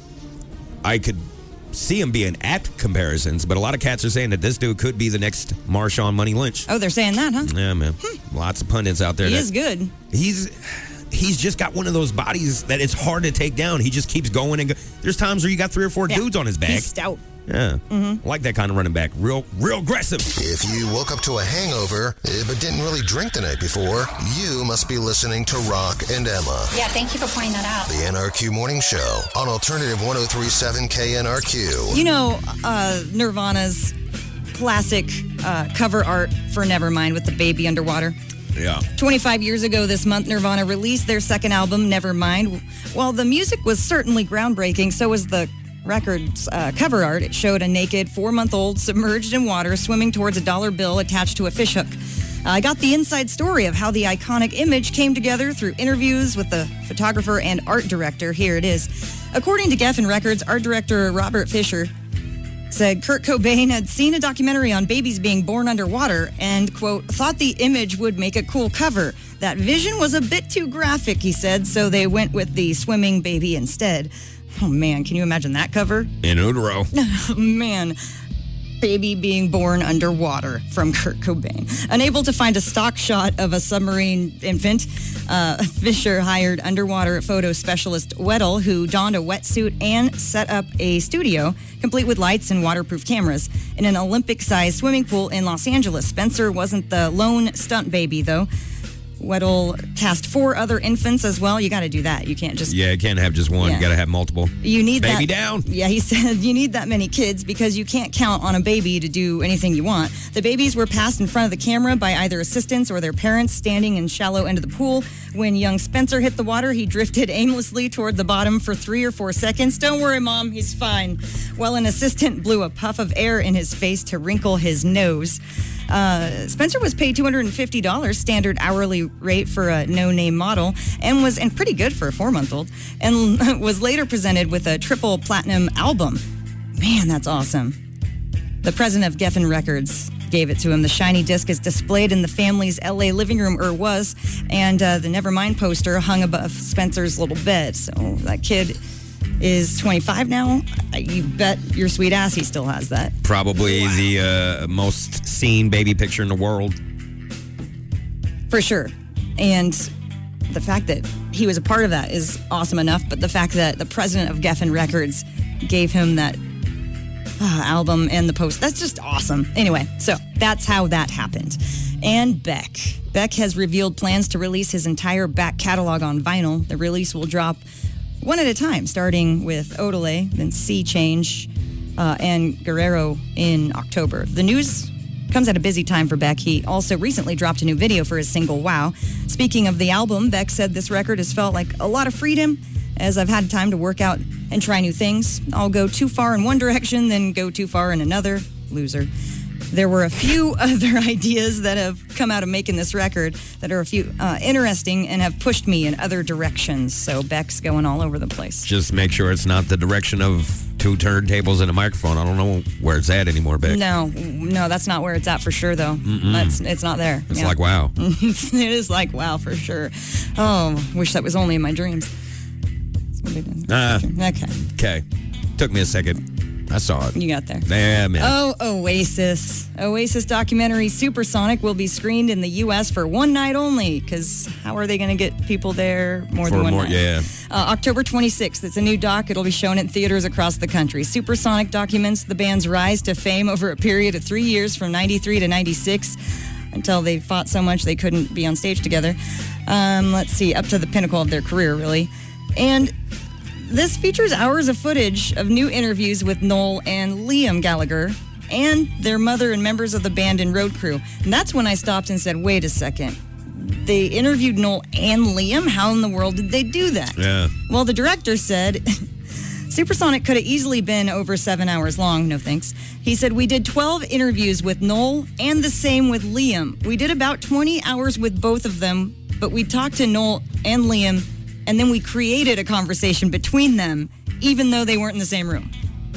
I could see him being apt comparisons, but a lot of cats are saying that this dude could be the next Marshawn Money Lynch. Oh, they're saying that, huh? Yeah, man. Lots of pundits out there. He that- is good. He's he's just got one of those bodies that it's hard to take down. He just keeps going and go. There's times where you got three or four Yeah. dudes on his back. He's stout. Yeah, I like that kind of running back. Real, real aggressive. If you woke up to a hangover eh, but didn't really drink the night before, you must be listening to Rock and Emma. Yeah, thank you for pointing that out. The N R Q Morning Show on Alternative one oh three point seven K N R Q. You know, uh, Nirvana's classic uh, cover art for Nevermind with the baby underwater. Yeah. twenty-five years ago this month, Nirvana released their second album, Nevermind. While the music was certainly groundbreaking, so was the record's uh, cover art. It showed a naked four-month-old submerged in water swimming towards a dollar bill attached to a fishhook. Uh, I got the inside story of how the iconic image came together through interviews with the photographer and art director. Here it is. According to Geffen Records, art director Robert Fisher said Kurt Cobain had seen a documentary on babies being born underwater and, quote, thought the image would make a cool cover. That vision was a bit too graphic, he said, so they went with the swimming baby instead. Oh, man, can you imagine that cover? In utero. Oh, man. baby being born underwater from Kurt Cobain. Unable to find a stock shot of a submarine infant, uh, Fisher hired underwater photo specialist Weddle, who donned a wetsuit and set up a studio complete with lights and waterproof cameras in an Olympic-sized swimming pool in Los Angeles. Spencer wasn't the lone stunt baby, though. Weddle cast four other infants as well. You got to do that. You can't just... Yeah, you can't have just one. Yeah. You got to have multiple. You need baby that, down. Yeah, he said you need that many kids because you can't count on a baby to do anything you want. The babies were passed in front of the camera by either assistants or their parents standing in shallow end of the pool. When young Spencer hit the water, he drifted aimlessly toward the bottom for three or four seconds. Don't worry, Mom, he's fine. While an assistant blew a puff of air in his face to wrinkle his nose. Uh, Spencer was paid two hundred fifty dollars standard hourly rate for a no-name model and was and pretty good for a four-month-old and was later presented with a triple platinum album. Man, that's awesome. The president of Geffen Records gave it to him. The shiny disc is displayed in the family's L A living room, or was, and uh, the Nevermind poster hung above Spencer's little bed. So that kid is twenty-five now. You bet your sweet ass he still has that. Probably wow. the uh, most seen baby picture in the world. For sure. And the fact that he was a part of that is awesome enough, but the fact that the president of Geffen Records gave him that uh, album and the post, that's just awesome. Anyway, so that's how that happened. And Beck. Beck has revealed plans to release his entire back catalog on vinyl. The release will drop one at a time, starting with Odelay, then Sea Change, uh, and Guerrero in October. The news comes at a busy time for Beck. He also recently dropped a new video for his single, Wow. Speaking of the album, Beck said this record has felt like a lot of freedom as I've had time to work out and try new things. I'll go too far in one direction, then go too far in another. Loser. There were a few other ideas that have come out of making this record that are a few uh, interesting and have pushed me in other directions. So Beck's going all over the place. Just make sure it's not the direction of two turntables and a microphone. I don't know where it's at anymore, Beck. No, no, that's not where it's at for sure, though. That's, it's not there. It's yeah. like wow. It is like wow for sure. Oh, wish that was only in my dreams. Uh, okay. Okay. Took me a second. I saw it. You got there. Yeah, man. Oh, Oasis. Oasis documentary Supersonic will be screened in the U S for one night only, because how are they going to get people there more for than one more, night? Yeah. Uh, October twenty-sixth. It's a new doc. It'll be shown in theaters across the country. Supersonic documents the band's rise to fame over a period of three years from ninety-three to ninety-six, until they fought so much they couldn't be on stage together. Um, let's see, up to the pinnacle of their career, really. And this features hours of footage of new interviews with Noel and Liam Gallagher and their mother and members of the band and road crew. And that's when I stopped and said, wait a second. They interviewed Noel and Liam? How in the world did they do that? Yeah. Well, the director said Supersonic could have easily been over seven hours long. No thanks. He said, we did twelve interviews with Noel and the same with Liam. We did about twenty hours with both of them, but we talked to Noel and Liam, and then we created a conversation between them, even though they weren't in the same room.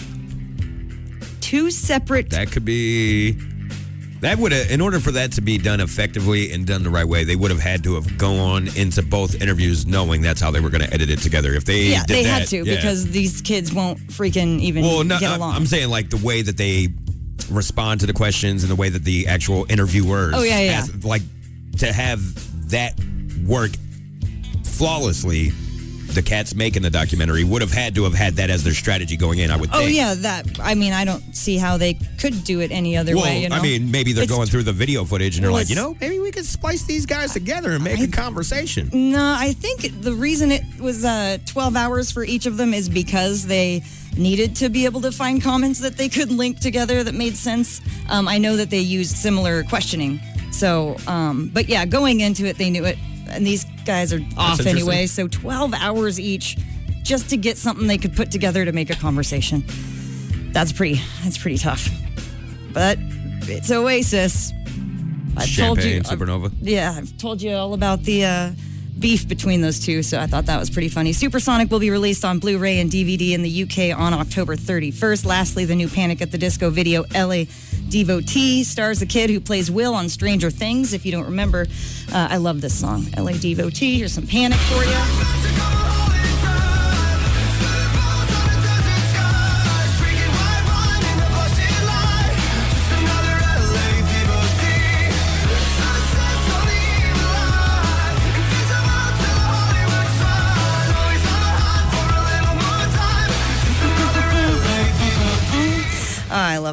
Two separate... That could be... That would have, in order for that to be done effectively and done the right way, they would have had to have gone into both interviews knowing that's how they were going to edit it together. If they yeah, did they that, had to, yeah. because these kids won't freaking even well, no, get along. I'm saying like the way that they respond to the questions and the way that the actual interviewers... Oh, yeah, yeah. As, like, to have that work flawlessly... The cats making the documentary would have had to have had that as their strategy going in, I would think. Oh, yeah, that, I mean, I don't see how they could do it any other well, way, you know? I mean, maybe they're it's, going through the video footage and they're well, like, you know, maybe we could splice these guys together and make I, a conversation. No, I think the reason it was uh, twelve hours for each of them is because they needed to be able to find comments that they could link together that made sense. Um, I know that they used similar questioning. So, um, but yeah, going into it, they knew it. And these guys are off anyway, so twelve hours each just to get something they could put together to make a conversation. That's pretty, that's pretty tough. But it's Oasis. I've Champagne, told you, Supernova. I've, yeah, I've told you all about the uh, beef between those two, so I thought that was pretty funny. Supersonic will be released on Blu-ray and D V D in the U K on October thirty-first. Lastly, the new Panic at the Disco video, L A Devotee, stars the kid who plays Will on Stranger Things. If you don't remember, uh, I love this song, L A Devotee. Here's some Panic for you.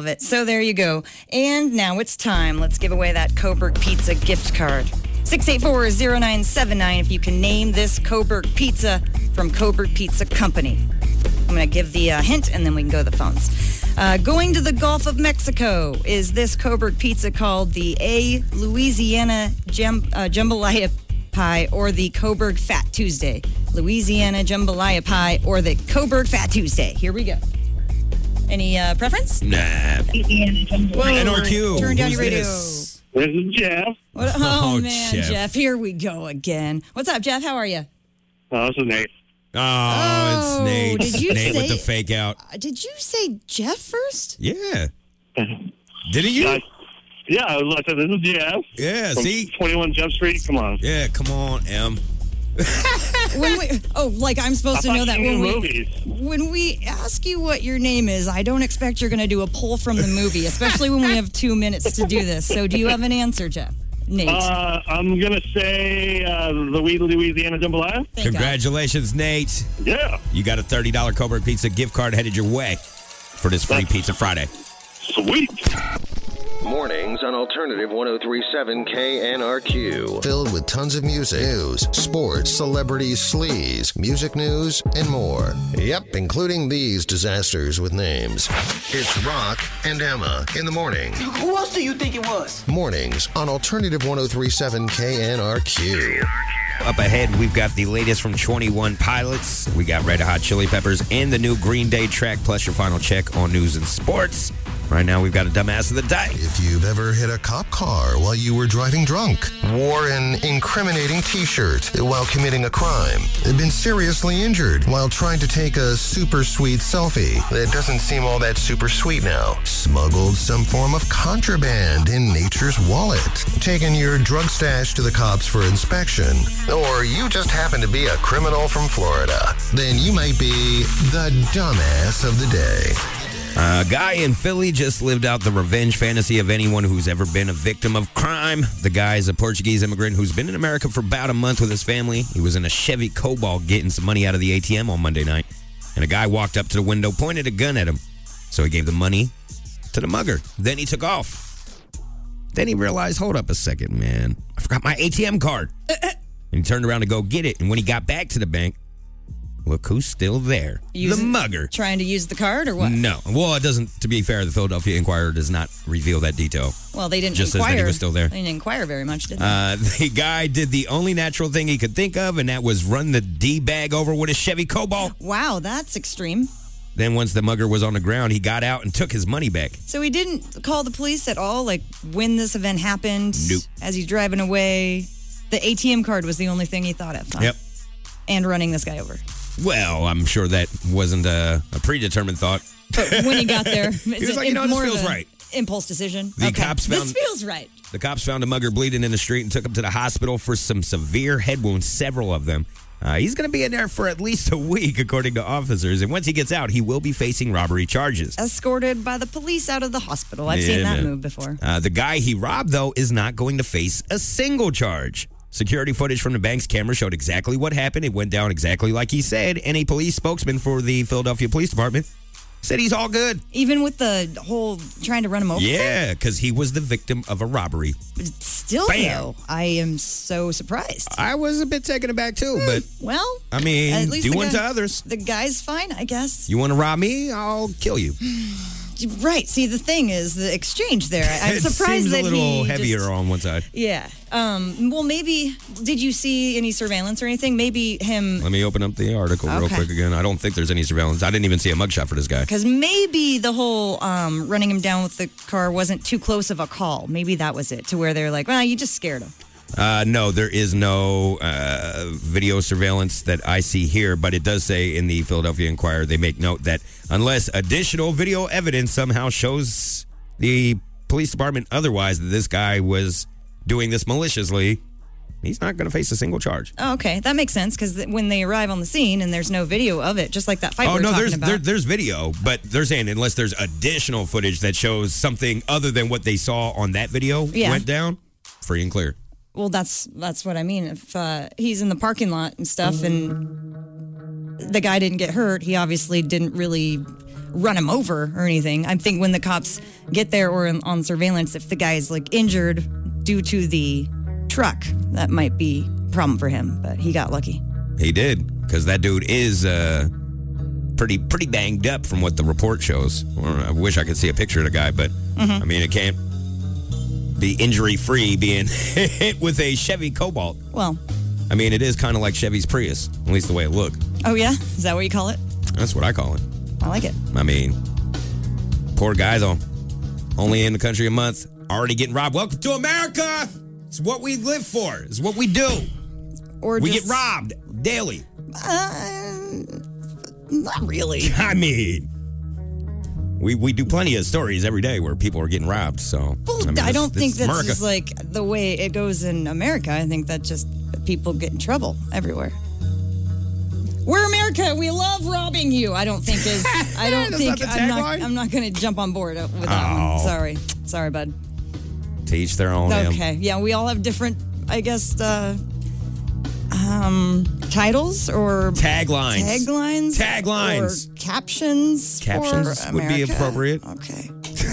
it. So there you go. And now it's time. Let's give away that Coburg Pizza gift card. six eight four, zero nine seven nine if you can name this Coburg Pizza from Coburg Pizza Company. I'm going to give the uh, hint, and then we can go to the phones. Uh, going to the Gulf of Mexico, is this Coburg Pizza called the A. Louisiana Jam- uh, Jambalaya Pie or the Coburg Fat Tuesday? Louisiana Jambalaya Pie or the Coburg Fat Tuesday? Here we go. Any uh, preference? Nah. Whoa. N R Q. Turn down Who's your radio. This? This is Jeff. What, oh, Oh, man, Jeff. Jeff. Here we go again. What's up, Jeff? How are you? Oh, this is Nate. Oh, Oh, it's Nate. did you Nate with say- the fake out. Uh, Did you say Jeff first? Yeah. Didn't you? Uh, yeah, I was like, this is Jeff. Yeah, From see? twenty-one Jump Street. Come on. Yeah, come on, M. When we, oh, like I'm supposed to I know thought that you when knew we movies. when we ask you what your name is, I don't expect you're going to do a pull from the movie, especially when we have two minutes to do this. So, do you have an answer, Jeff? Nate. Uh, I'm going to say uh, Louisiana Jambalaya. Thank Congratulations, Nate. Yeah. You got a thirty dollars Coburg Pizza gift card headed your way for this free Pizza Friday. Sweet. Mornings on Alternative ten thirty-seven K N R Q. Filled with tons of music, news, sports, celebrities, sleaze, music news, and more. Yep, including these disasters with names. It's Rock and Emma in the morning. Who else do you think it was? Mornings on Alternative ten thirty-seven K N R Q. Up ahead, we've got the latest from twenty-one Pilots. We got Red Hot Chili Peppers and the new Green Day track, plus your final check on news and sports. Right now, we've got a dumbass of the day. If you've ever hit a cop car while you were driving drunk, wore an incriminating t-shirt while committing a crime, been seriously injured while trying to take a super sweet selfie that doesn't seem all that super sweet now, smuggled some form of contraband in nature's wallet, taken your drug stash to the cops for inspection, or you just happen to be a criminal from Florida, then you might be the dumbass of the day. A guy in Philly just lived out the revenge fantasy of anyone who's ever been a victim of crime. The guy is a Portuguese immigrant who's been in America for about a month with his family. He was in a Chevy Cobalt getting some money out of the A T M on Monday night, and a guy walked up to the window, pointed a gun at him. So he gave the money to the mugger. Then he took off. Then he realized, hold up a second, man. I forgot my A T M card. And he turned around to go get it. And when he got back to the bank, look who's still there. Use the it- mugger. Trying to use the card or what? No. Well, it doesn't, to be fair, the Philadelphia Inquirer does not reveal that detail. Well, they didn't Just says inquire. that he was still there. They didn't inquire very much, did they? Uh, the guy did the only natural thing he could think of, and that was run the D-bag over with a Chevy Cobalt. Wow, that's extreme. Then once the mugger was on the ground, he got out and took his money back. So he didn't call the police at all, like when this event happened? Nope. As he's driving away? The A T M card was the only thing he thought of, huh? Yep. And running this guy over. Well, I'm sure that wasn't a, a predetermined thought. But when he got there, He was it's like, you know, this more of feels a right. Impulse decision. The Okay. cops This found- feels right. The cops found a mugger bleeding in the street and took him to the hospital for some severe head wounds, several of them. Uh, he's going to be in there for at least a week, according to officers. And once he gets out, he will be facing robbery charges. Escorted by the police out of the hospital. I've Yeah, seen that man. move before. Uh, the guy he robbed, though, is not going to face a single charge. Security footage from the bank's camera showed exactly what happened. It went down exactly like he said. And a police spokesman for the Philadelphia Police Department said he's all good. Even with the whole trying to run him over? Yeah, because he was the victim of a robbery. Still, Bam. though, I am so surprised. I was a bit taken aback, too, but Well, I mean, at least do the unto guy- others. The guy's fine, I guess. You want to rob me? I'll kill you. Right. See, the thing is the exchange there. I'm it surprised seems that a little he heavier just- on one side. Yeah. Um, well, maybe. Did you see any surveillance or anything? Maybe him. Let me open up the article real Okay. quick again. I don't think there's any surveillance. I didn't even see a mugshot for this guy. Because maybe the whole um, running him down with the car wasn't too close of a call. Maybe that was it, to where they're like, well, you just scared him. Uh, no, there is no uh, video surveillance that I see here, but it does say in the Philadelphia Inquirer, they make note that unless additional video evidence somehow shows the police department otherwise that this guy was doing this maliciously, he's not going to face a single charge. Oh, okay, that makes sense because when they arrive on the scene and there's no video of it, just like that fight Oh, we were no, talking there's about. there, there's video, but they're saying unless there's additional footage that shows something other than what they saw on that video Yeah. went down, free and clear. Well, that's that's what I mean. If uh, he's in the parking lot and stuff, and the guy didn't get hurt, he obviously didn't really run him over or anything. I think when the cops get there or in, on surveillance, if the guy's like injured due to the truck, that might be a problem for him. But he got lucky. He did, because that dude is uh, pretty pretty banged up from what the report shows. I wish I could see a picture of the guy, but mm-hmm. I mean, it can't be injury-free being hit with a Chevy Cobalt. Well, I mean, it is kind of like Chevy's Prius, at least the way it looked. Oh, yeah? Is that what you call it? That's what I call it. I like it. I mean, poor guy, though. Only in the country a month, already getting robbed. Welcome to America! It's what we live for. It's what we do. Or we just, get robbed daily. Uh, not really. I mean, we we do plenty of stories every day where people are getting robbed. So well, I, mean, I this, don't this think that's America. just like the way it goes in America. I think that just people get in trouble everywhere. We're America. We love robbing you. I don't think is. I don't think. Not I'm not. I'm not going to jump on board with that oh. one. Sorry. Sorry, bud. To each their own. Okay. Him. Yeah, we all have different. I guess. Uh, Um, titles or taglines, taglines, taglines, or captions. Captions for would be appropriate. Okay.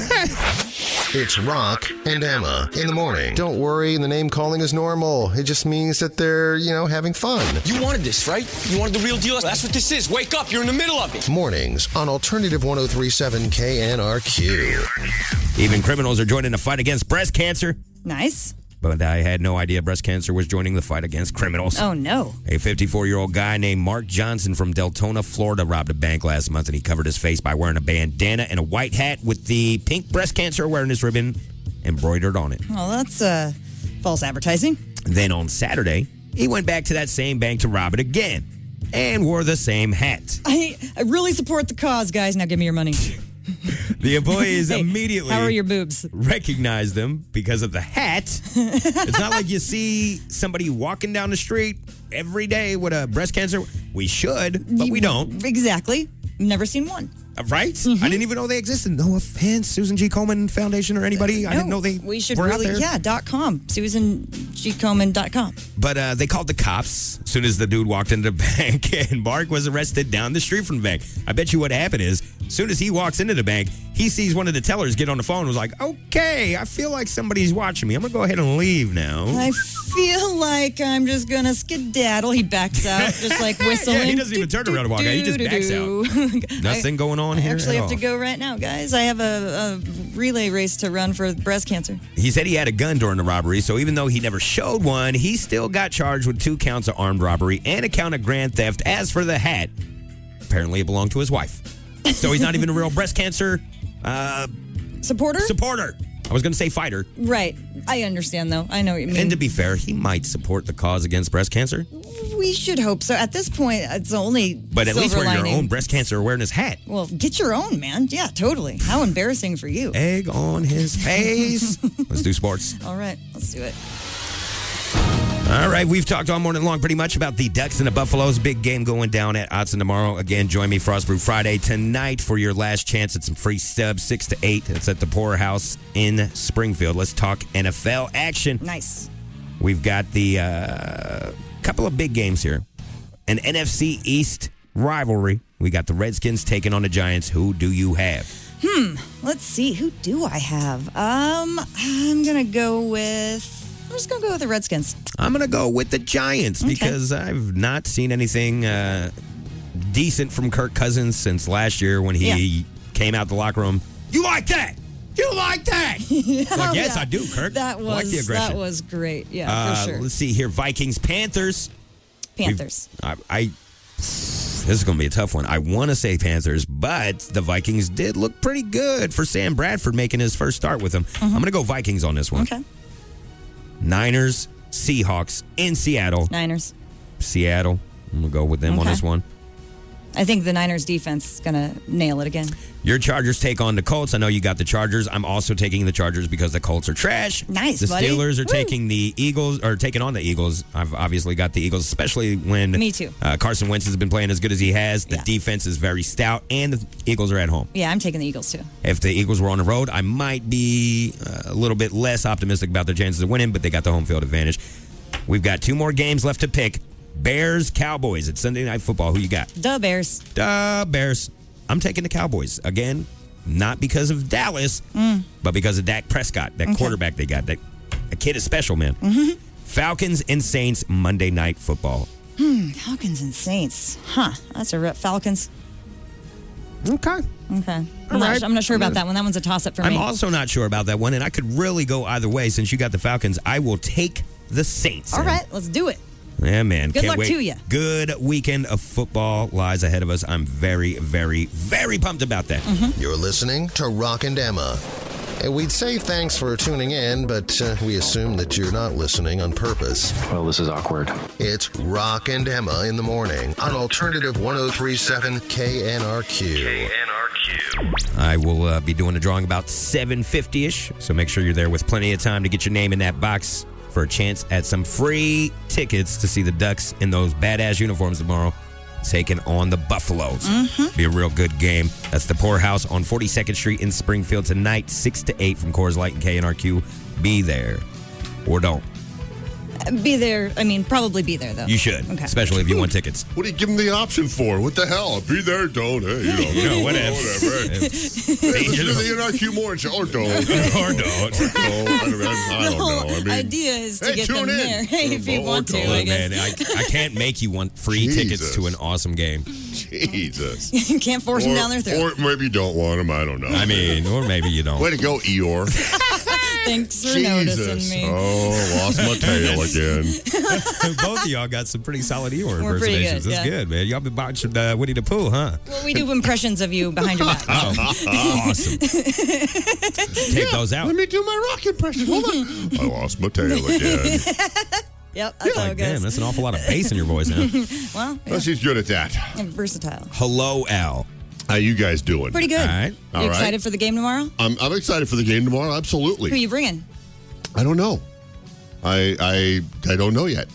It's Rock and Emma in the morning. Don't worry, the name calling is normal. It just means that they're, you know, having fun. You wanted this, right? You wanted the real deal? That's what this is. Wake up, you're in the middle of it. Mornings on Alternative one oh three point seven K N R Q. Even criminals are joining the fight against breast cancer. Nice. But I had no idea breast cancer was joining the fight against criminals. Oh, no. A fifty-four-year-old guy named Mark Johnson from Deltona, Florida, robbed a bank last month, and he covered his face by wearing a bandana and a white hat with the pink breast cancer awareness ribbon embroidered on it. Well, that's uh, false advertising. Then on Saturday, he went back to that same bank to rob it again and wore the same hat. I, I really support the cause, guys. Now give me your money. The employees hey, immediately how are your boobs? recognized them because of the hat. It's not like you see somebody walking down the street every day with a breast cancer. We should, but we don't. Exactly. Never seen one. Uh, right? Mm-hmm. I didn't even know they existed. No offense, Susan G. Komen Foundation or anybody. Uh, I no, didn't know they we should were really, out there. Yeah, dot com. Susan G. Komen dot com. But uh, they called the cops as soon as the dude walked into the bank, and Mark was arrested down the street from the bank. I bet you what happened is, as soon as he walks into the bank, he sees one of the tellers get on the phone and was like, okay, I feel like somebody's watching me. I'm going to go ahead and leave now. I feel like I'm just going to skedaddle. He backs out, just like whistling. Yeah, he doesn't even turn around and walk out. He just backs out. Nothing I, going on I here actually at have all. to go right now, guys. I have a, a relay race to run for breast cancer. He said he had a gun during the robbery, so even though he never showed one, he still got charged with two counts of armed robbery and a count of grand theft. As for the hat, apparently it belonged to his wife. So he's not even a real breast cancer uh, supporter? Supporter. I was going to say fighter. Right. I understand, though. I know what you mean. And to be fair, he might support the cause against breast cancer. We should hope so. At this point, it's the only But at least wear lining. your own breast cancer awareness hat. Well, get your own, man. Yeah, totally. How embarrassing for you. Egg on his face. Let's do sports. All right, let's do it. All right, we've talked all morning long pretty much about the Ducks and the Buffaloes. Big game going down at Autzen tomorrow. Again, join me Frost Brew Friday tonight for your last chance at some free stubs, six to eight. It's at the Poorhouse in Springfield. Let's talk N F L action. Nice. We've got the uh, couple of big games here. An N F C East rivalry. We got the Redskins taking on the Giants. Who do you have? Hmm. Let's see. Who do I have? Um, I'm going to go with... I'm just going to go with the Redskins. I'm going to go with the Giants okay. because I've not seen anything uh, decent from Kirk Cousins since last year when he yeah. came out the locker room. You like that? You like that? oh, like, yes, yeah. I do, Kirk. That was, I like the aggression. That was great. Yeah, uh, for sure. Let's see here. Vikings, Panthers. Panthers. I, I This is going to be a tough one. I want to say Panthers, but the Vikings did look pretty good for Sam Bradford making his first start with them. Mm-hmm. I'm going to go Vikings on this one. Okay. Niners, Seahawks in Seattle. Niners. Seattle. I'm going to go with them okay. on this one. I think the Niners defense is going to nail it again. Your Chargers take on the Colts. I know you got the Chargers. I'm also taking the Chargers because the Colts are trash. Nice, The buddy. Steelers are Woo. taking the Eagles, or taking on the Eagles. I've obviously got the Eagles, especially when Me too. Uh, Carson Wentz has been playing as good as he has. The yeah. defense is very stout, and the Eagles are at home. Yeah, I'm taking the Eagles too. If the Eagles were on the road, I might be uh, a little bit less optimistic about their chances of winning, but they got the home field advantage. We've got two more games left to pick. Bears, Cowboys. It's Sunday Night Football. Who you got? The Bears. The Bears. I'm taking the Cowboys. Again, not because of Dallas, Mm. but because of Dak Prescott, that Okay. quarterback they got. That, that kid is special, man. Mm-hmm. Falcons and Saints Monday Night Football. Hmm, Falcons and Saints. Huh, that's a rip. Falcons. Okay. Okay. I'm, All not, right. I'm not sure about that one. That one's a toss-up for I'm me. also not sure about that one, and I could really go either way. Since you got the Falcons, I will take the Saints. All right, let's do it. Yeah, man. Good Can't luck wait. to ya. Good weekend of football lies ahead of us. I'm very, very, very pumped about that. Mm-hmm. You're listening to Rock and Emma. And we'd say thanks for tuning in, but uh, we assume that you're not listening on purpose. Well, this is awkward. It's Rock and Emma in the morning on Alternative ten thirty-seven K N R Q. K N R Q. I will uh, be doing a drawing about seven fifty-ish, so make sure you're there with plenty of time to get your name in that box for a chance at some free tickets to see the Ducks in those badass uniforms tomorrow, taking on the Buffaloes. Mm-hmm. Be a real good game. That's the Poorhouse on forty-second Street in Springfield tonight, six to eight from Coors Light and K N R Q. Be there or don't. Be there. I mean, probably be there, though. You should, Okay. especially if you want tickets. What do you give them the option for? What the hell? Be there, don't. Hey, you know, You know, whatever. whatever. Hey, listen to the N R Q morning show. Or don't. Or don't. Or don't. I don't, I The don't whole know. I mean, idea is to hey, get tune them in. there if you Or want to, don't. I Look, guess. man, I, I can't make you want free tickets Jesus. to an awesome game. Jesus. You can't force them down their throat. Or maybe you don't want them. I don't know. I mean, or maybe you don't. Way to go, Eeyore. Thanks for Jesus. noticing me. Oh, lost my tail again. Both of y'all got some pretty solid Eeyore We're pretty impersonations. good, That's yeah. good, man. Y'all been watching uh, Winnie the Pooh, huh? Well, we do impressions of you behind your back. Oh, awesome. Take those out. Let me do my rock impression. Hold on. I lost my tail again. Yep, that's how it Like, goes. damn, that's an awful lot of bass in your voice now. Well, yeah. Well, she's good at that. Versatile. Hello, Al. How you guys doing? Pretty good. All right. You All right. excited for the game tomorrow? I'm, I'm excited for the game tomorrow. Absolutely. Who are you bringing? I don't know. I I I don't know yet.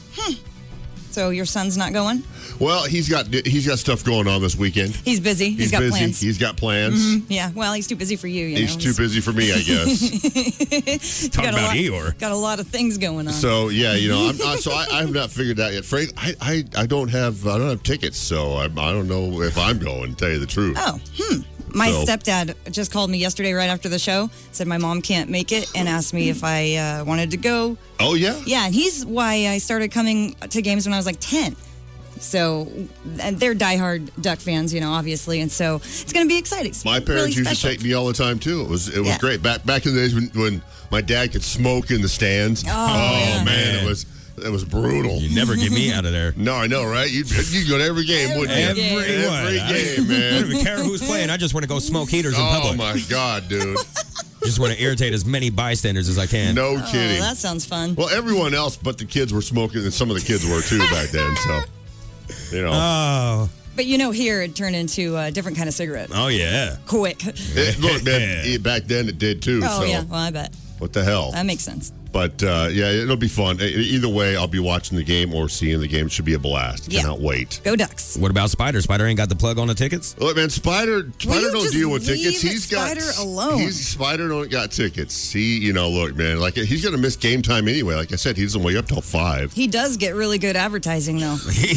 So your son's not going? Well, he's got he's got stuff going on this weekend. He's busy. He's, he's got busy. plans. He's got plans. Mhm. Yeah, well, he's too busy for you. you He's know. too busy for me, I guess. Talk got a about lot, Eeyore. Got a lot of things going on. So yeah, you know, I'm not, so I, I have not figured that yet. Frank, I, I I don't have I don't have tickets, so I, I don't know if I'm going. To tell you the truth. Oh, hmm. My So- stepdad just called me yesterday right after the show, said my mom can't make it, and asked me if I uh, wanted to go. Oh yeah. Yeah, and he's why I started coming to games when I was like ten. So, and they're diehard Duck fans, you know, obviously, and so it's going to be exciting. It's My parents really used special. to take me all the time too. It was it was Yeah. great back back in the days when, when my dad could smoke in the stands. Oh, yeah. man, Man. it was it was brutal. You never get me out of there. No, I know, right? You you go to every game, wouldn't you? Every game. one. Every I- game, I man. don't even care who's playing. I just want to go smoke heaters in Oh public. my God, dude! Just want to irritate as many bystanders as I can. No Oh, kidding. that sounds fun. Well, everyone else but the kids were smoking, and some of the kids were too back then. So, you know, Oh, But you know, here it turned into a different kind of cigarette. oh yeah. Quick. it, look, man, it- back then it did too. Oh, so, yeah. Well, I bet. what the hell? That makes sense. But uh, yeah, it'll be fun. E- Either way, I'll be watching the game or seeing the game. It should be a blast. Yeah. Cannot wait. Go Ducks. What about Spider? Spider ain't got the plug on the tickets? Look, man, Spider, Spider you don't just deal with leave tickets. He's got Spider alone? He's Spider don't got tickets. He, you know, look, man, like he's gonna miss game time anyway. Like I said, he doesn't wake up till five. He does get really good advertising, though.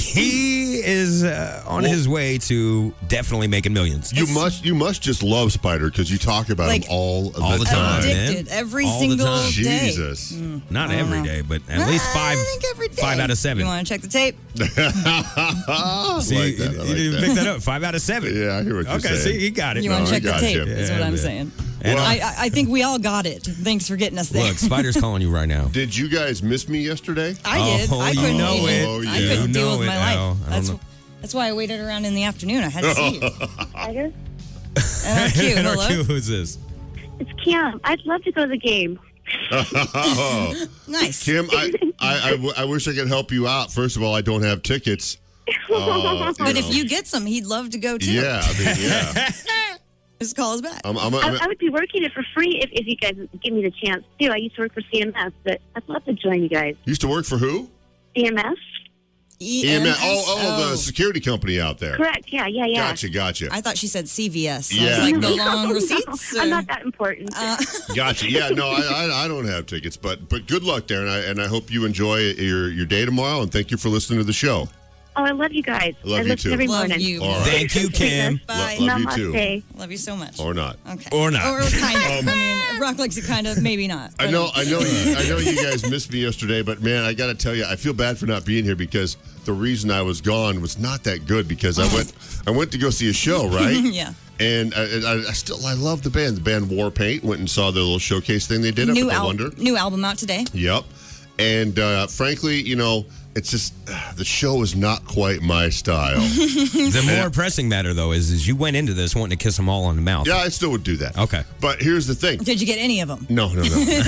He is uh, on Well- his way to definitely making millions. You must, you must just love Spider because you talk about Like, him all, all the the time. time, man. Addicted every All the single time. day. Jesus. Not I don't every know. day, but at Ah, least five, I think every day. five out of seven. You want to check the tape? I See, like that. I you, like you didn't that. pick that up. Five out of seven. Yeah, I hear what you're Okay, saying. see, he got it. You No, want to I check the got tape? you. Is Yeah, what I'm yeah. saying. And I, I, I think we all got it. Thanks for getting us there. Look, Spider's calling you right now. Did you guys miss me yesterday? I did. Oh, I you couldn't know even, it. Oh, I yeah. couldn't You deal know with it, my Al. life. I don't That's know. that's why I waited around in the afternoon. I had to see you. Spider? Uh, cute. N R Hello. Q, who's this? It's Kim. I'd love to go to the game. Oh. Nice. Kim, I, I, I, w- I wish I could help you out. First of all, I don't have tickets. Uh, But know. if you get some, he'd love to go too. Yeah, I mean, yeah. Just call us back. I'm, I'm, I, I'm, I would be working it for free if, if you guys give me the chance, too. I used to work for C M S, but I'd love to join you guys. used to work for who? C M S? E E M M S. S? Oh, oh, the security company out there. Correct. Yeah, yeah, yeah. Gotcha, gotcha. I thought she said C V S. I Yeah. was like the No, long No, receipts. I'm or- not that important. Uh, Gotcha. Yeah, no, I, I, I don't have tickets, but but good luck there, and I and I hope you enjoy your your day tomorrow. And thank you for listening to the show. Oh, I love you guys. Love I you listen too. every Love morning. you. All right. Thank you, Kim. Bye. Lo- love you too. Namaste. Love you so much. Or not. Okay. Or not. Or kind of. I mean, Rock likes it kind of, maybe not. I but- know, I know, you, I know. You guys missed me yesterday, but man, I got to tell you, I feel bad for not being here because the reason I was gone was not that good because I went, I went to go see a show, right? Yeah. And I, I, I still, I love the band. The band War Paint. Went and saw their little showcase thing they did up New, at the al- Wonder. new album out today. Yep. And uh, frankly, you know, it's just uh, the show is not quite my style. The more pressing matter, though, is, is you went into this wanting to kiss them all on the mouth. Yeah, I still would do that. Okay. But here's the thing. Did you get any of them? No, no,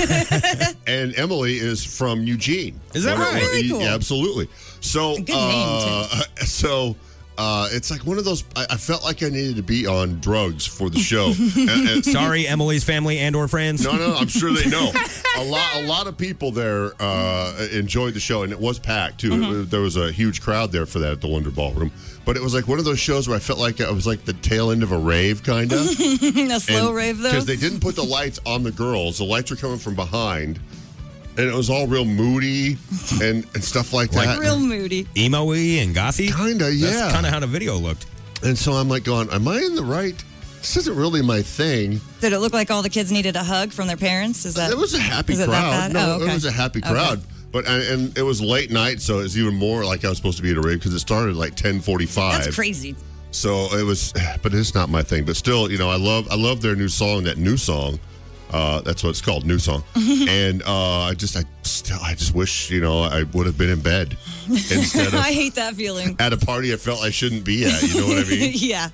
no. And Emily is from Eugene. Is that One of- right? Very cool. Yeah, absolutely. So, Good name, uh, so uh, it's like one of those. I, I felt like I needed to be on drugs for the show. and, and, Sorry, Emily's family and or friends. No, no, I'm sure they know. A lot, a lot of people there uh, enjoyed the show, and it was packed too. Mm-hmm. It- there was a huge crowd there for that at the Wonder Ballroom. But it was like one of those shows where I felt like I was like the tail end of a rave, kind of. A slow rave, though? Because they didn't put the lights on the girls. The lights were coming from behind. And it was all real moody and, and stuff like that. Real moody. Emo-y and gothy? Kinda, yeah. That's kind of how the video looked. And so I'm like going, am I in the right? This isn't really my thing. Did it look like all the kids needed a hug from their parents? Is that? It was a happy is it that crowd. bad? No, Oh, okay. it was a happy Okay. crowd. But and, and it was late night, so it's even more like I was supposed to be at a rave because it started at like ten forty-five. That's crazy. So it was, but it's not my thing. But still, you know, I love I love their new song. That new song, uh, that's what it's called, new song. And uh, I just I still I just wish you know I would have been in bed instead of I hate that feeling. at a party I felt I shouldn't be at. You know what I mean? Yeah.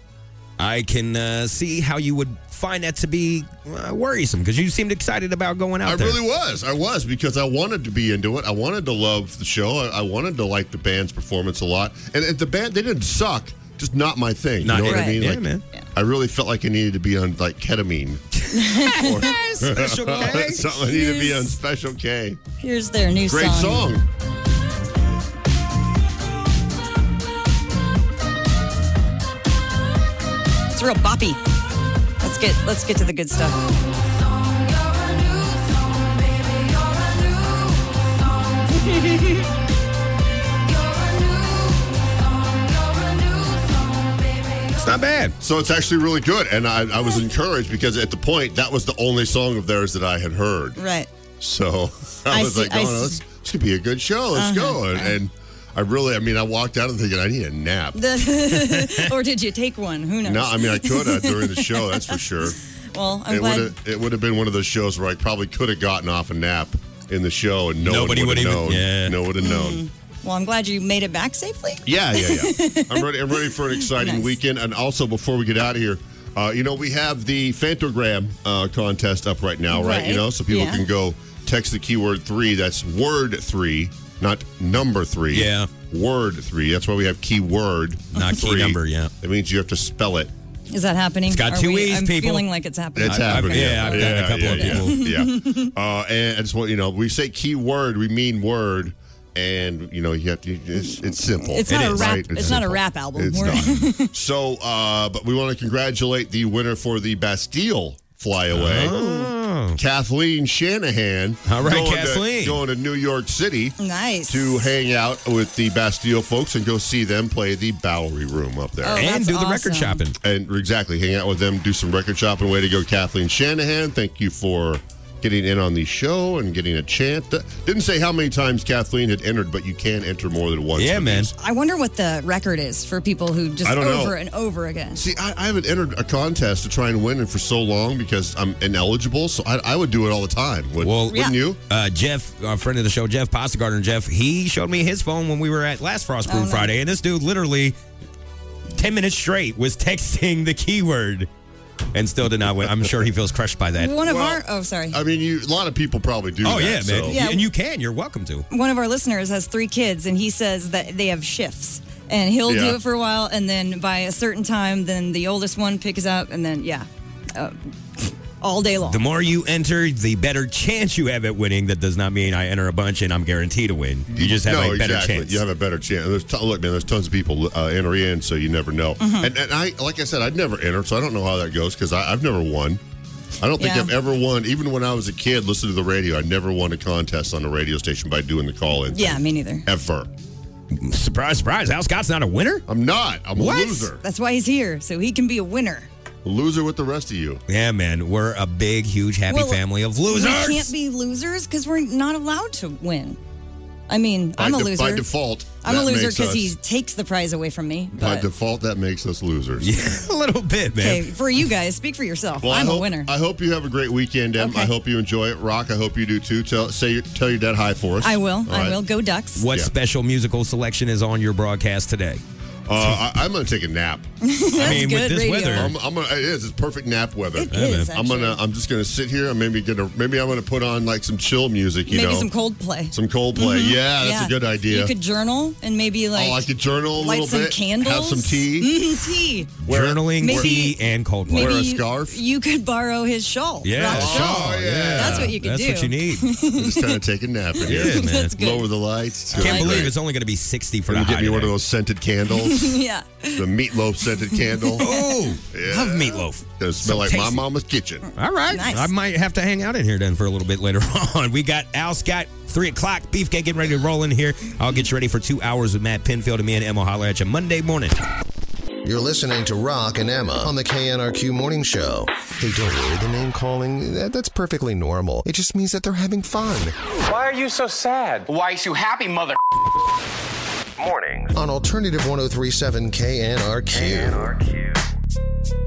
I can uh, see how you would find that to be uh, worrisome because you seemed excited about going out I there. really was. I was because I wanted to be into it. I wanted to love the show. I, I wanted to like the band's performance a lot. And, and the band, they didn't suck. Just not my thing. Not you know what I right. mean? Yeah, like, man. I really felt like I needed to be on like ketamine. or, Special K. Something I needed to be on Special K. Here's their new Great song. song. It's real boppy. Let's get let's get to the good stuff. It's not bad. So it's actually really good. And I, I was encouraged because at the point, that was the only song of theirs that I had heard. Right. So I, I was see- like, I oh, see. no, this, this could be a good show. Let's Uh-huh. go. And, and I really, I mean, I walked out and thinking, I need a nap. Or did you take one? Who knows? No, I mean, I could have during the show, that's for sure. Well, I'm It glad. would have it would have been one of those shows where I probably could have gotten off a nap in the show and no Nobody one would would have even- known. yeah. No one would have known. Well, I'm glad you made it back safely. Yeah, yeah, yeah. I'm ready. I'm ready for an exciting Nice. weekend. And also, before we get out of here, uh, you know, we have the Fantogram uh, contest up right now, right? Right. You know, so people Yeah. can go text the keyword three. That's word three, not number three. Yeah. Word three. That's why we have keyword, Not key three. number, yeah. That means you have to spell it. Is that happening? It's got Are two we- E's, I'm people. feeling like it's happening. It's I- I've- happening. yeah, I've gotten a couple of yeah, people. Yeah. uh, and I just want you know, we say keyword, we mean word, and you know, you have to. It's, it's simple. It's not It a is, rap. right? It's, not a simple. rap album. It's We're- not. So, uh, but we want to congratulate the winner for the Bastille Flyaway, Oh. Kathleen Shanahan. All right, going to- Kathleen. going to New York City Nice. to hang out with the Bastille folks and go see them play the Bowery Room up there. Oh, And that's do the record awesome. shopping. And exactly, hang out with them, do some record shopping. Way to go, Kathleen Shanahan. Thank you for getting in on the show and getting a chance. Didn't say how many times Kathleen had entered, but you can enter more than once. Yeah, with man. these. I wonder what the record is for people who just I don't know. over and over again. See, I, I haven't entered a contest to try and win it for so long because I'm ineligible. So I, I would do it all the time. Would, Well, wouldn't you? Uh, Jeff, a friend of the show, Jeff Pastagarden, Jeff, he showed me his phone when we were at last Frost Brew Oh, nice. Friday, and this dude literally ten minutes straight was texting the keyword and still did not win. I'm sure he feels crushed by that. One of Well, our oh sorry. I mean, you. A lot of people probably do. Oh, that, yeah, so- man. Yeah. And you can. You're welcome to. One of our listeners has three kids, and he says that they have shifts, and he'll Yeah. do it for a while, and then by a certain time, then the oldest one picks up, and then yeah, uh, all day long. The more you enter, the better chance you have at winning. That does not mean I enter a bunch and I'm guaranteed to win. You just have no, a better exactly. chance. You have a better chance. There's t- look, man. There's tons of people uh, enter in, so you never know. Mm-hmm. And, and I, like I said, I'd never entered, so I don't know how that goes because I've never won. I don't think Yeah. I've ever won. Even when I was a kid, listening to the radio, I never won a contest on a radio station by doing the call-in. yeah, thing. me neither. Ever. Surprise, surprise. Al Scott's not a winner? I'm not. I'm What? a loser. That's why he's here, so he can be a winner. A loser with the rest of you. Yeah, man. We're a big, huge, happy Well, family of losers. We can't be losers because we're not allowed to win. I mean, By I'm a de- loser. By default, I'm a that loser makes because us- he takes the prize away from me. By But, default, that makes us losers. Yeah, a little bit, man. okay, for you guys, speak for yourself. Well, I'm I hope, a winner. I hope you have a great weekend, Em. Okay. I hope you enjoy it. Rock, I hope you do too. Tell say your, tell your dad hi for us. I will. All I right? will. Go Ducks. What Yeah. special musical selection is on your broadcast today? Uh, I, I'm going to take a nap. That's I mean, with good this radio. weather. I'm, I'm gonna, it is. It's perfect nap weather. It is, I'm gonna. actually. I'm just gonna sit here and maybe get a. Maybe I'm gonna put on like some chill music. You Maybe know, some Coldplay. some Coldplay. Mhm. Yeah, that's Yeah. a good idea. You could journal and maybe like. oh, I could journal a light little some bit. candles. Have some tea. Mm, tea. Wear- Journaling, Maybe- tea, and Coldplay. Wear Maybe a you- scarf? You could borrow his shawl. Yeah, Rock's oh, shawl. yeah. That's what you could That's do. what you need. Just kind of take a nap in here. Yeah, man. That's good. Lower the lights. It's Can't gonna be believe great. it's only going to be sixty for Can the you get high me one of today. those scented candles? Yeah. The meatloaf scented candle. Oh, Yeah. love meatloaf. Gonna smell So like my tasty. mama's kitchen. All right. Nice. I might have to hang out in here then for a little bit later on. We got Al Scott, three o'clock, Beefcake getting ready to roll in here. I'll get you ready for two hours with Matt Pinfield and me and Emma. We'll holler at you Monday morning. You're listening to Rock and Emma on the K N R Q Morning Show. Hey, don't worry, the name calling, that, that's perfectly normal. It just means that they're having fun. Why are you so sad? Why are you happy, mother? Mornings on Alternative one oh three point seven K N R Q.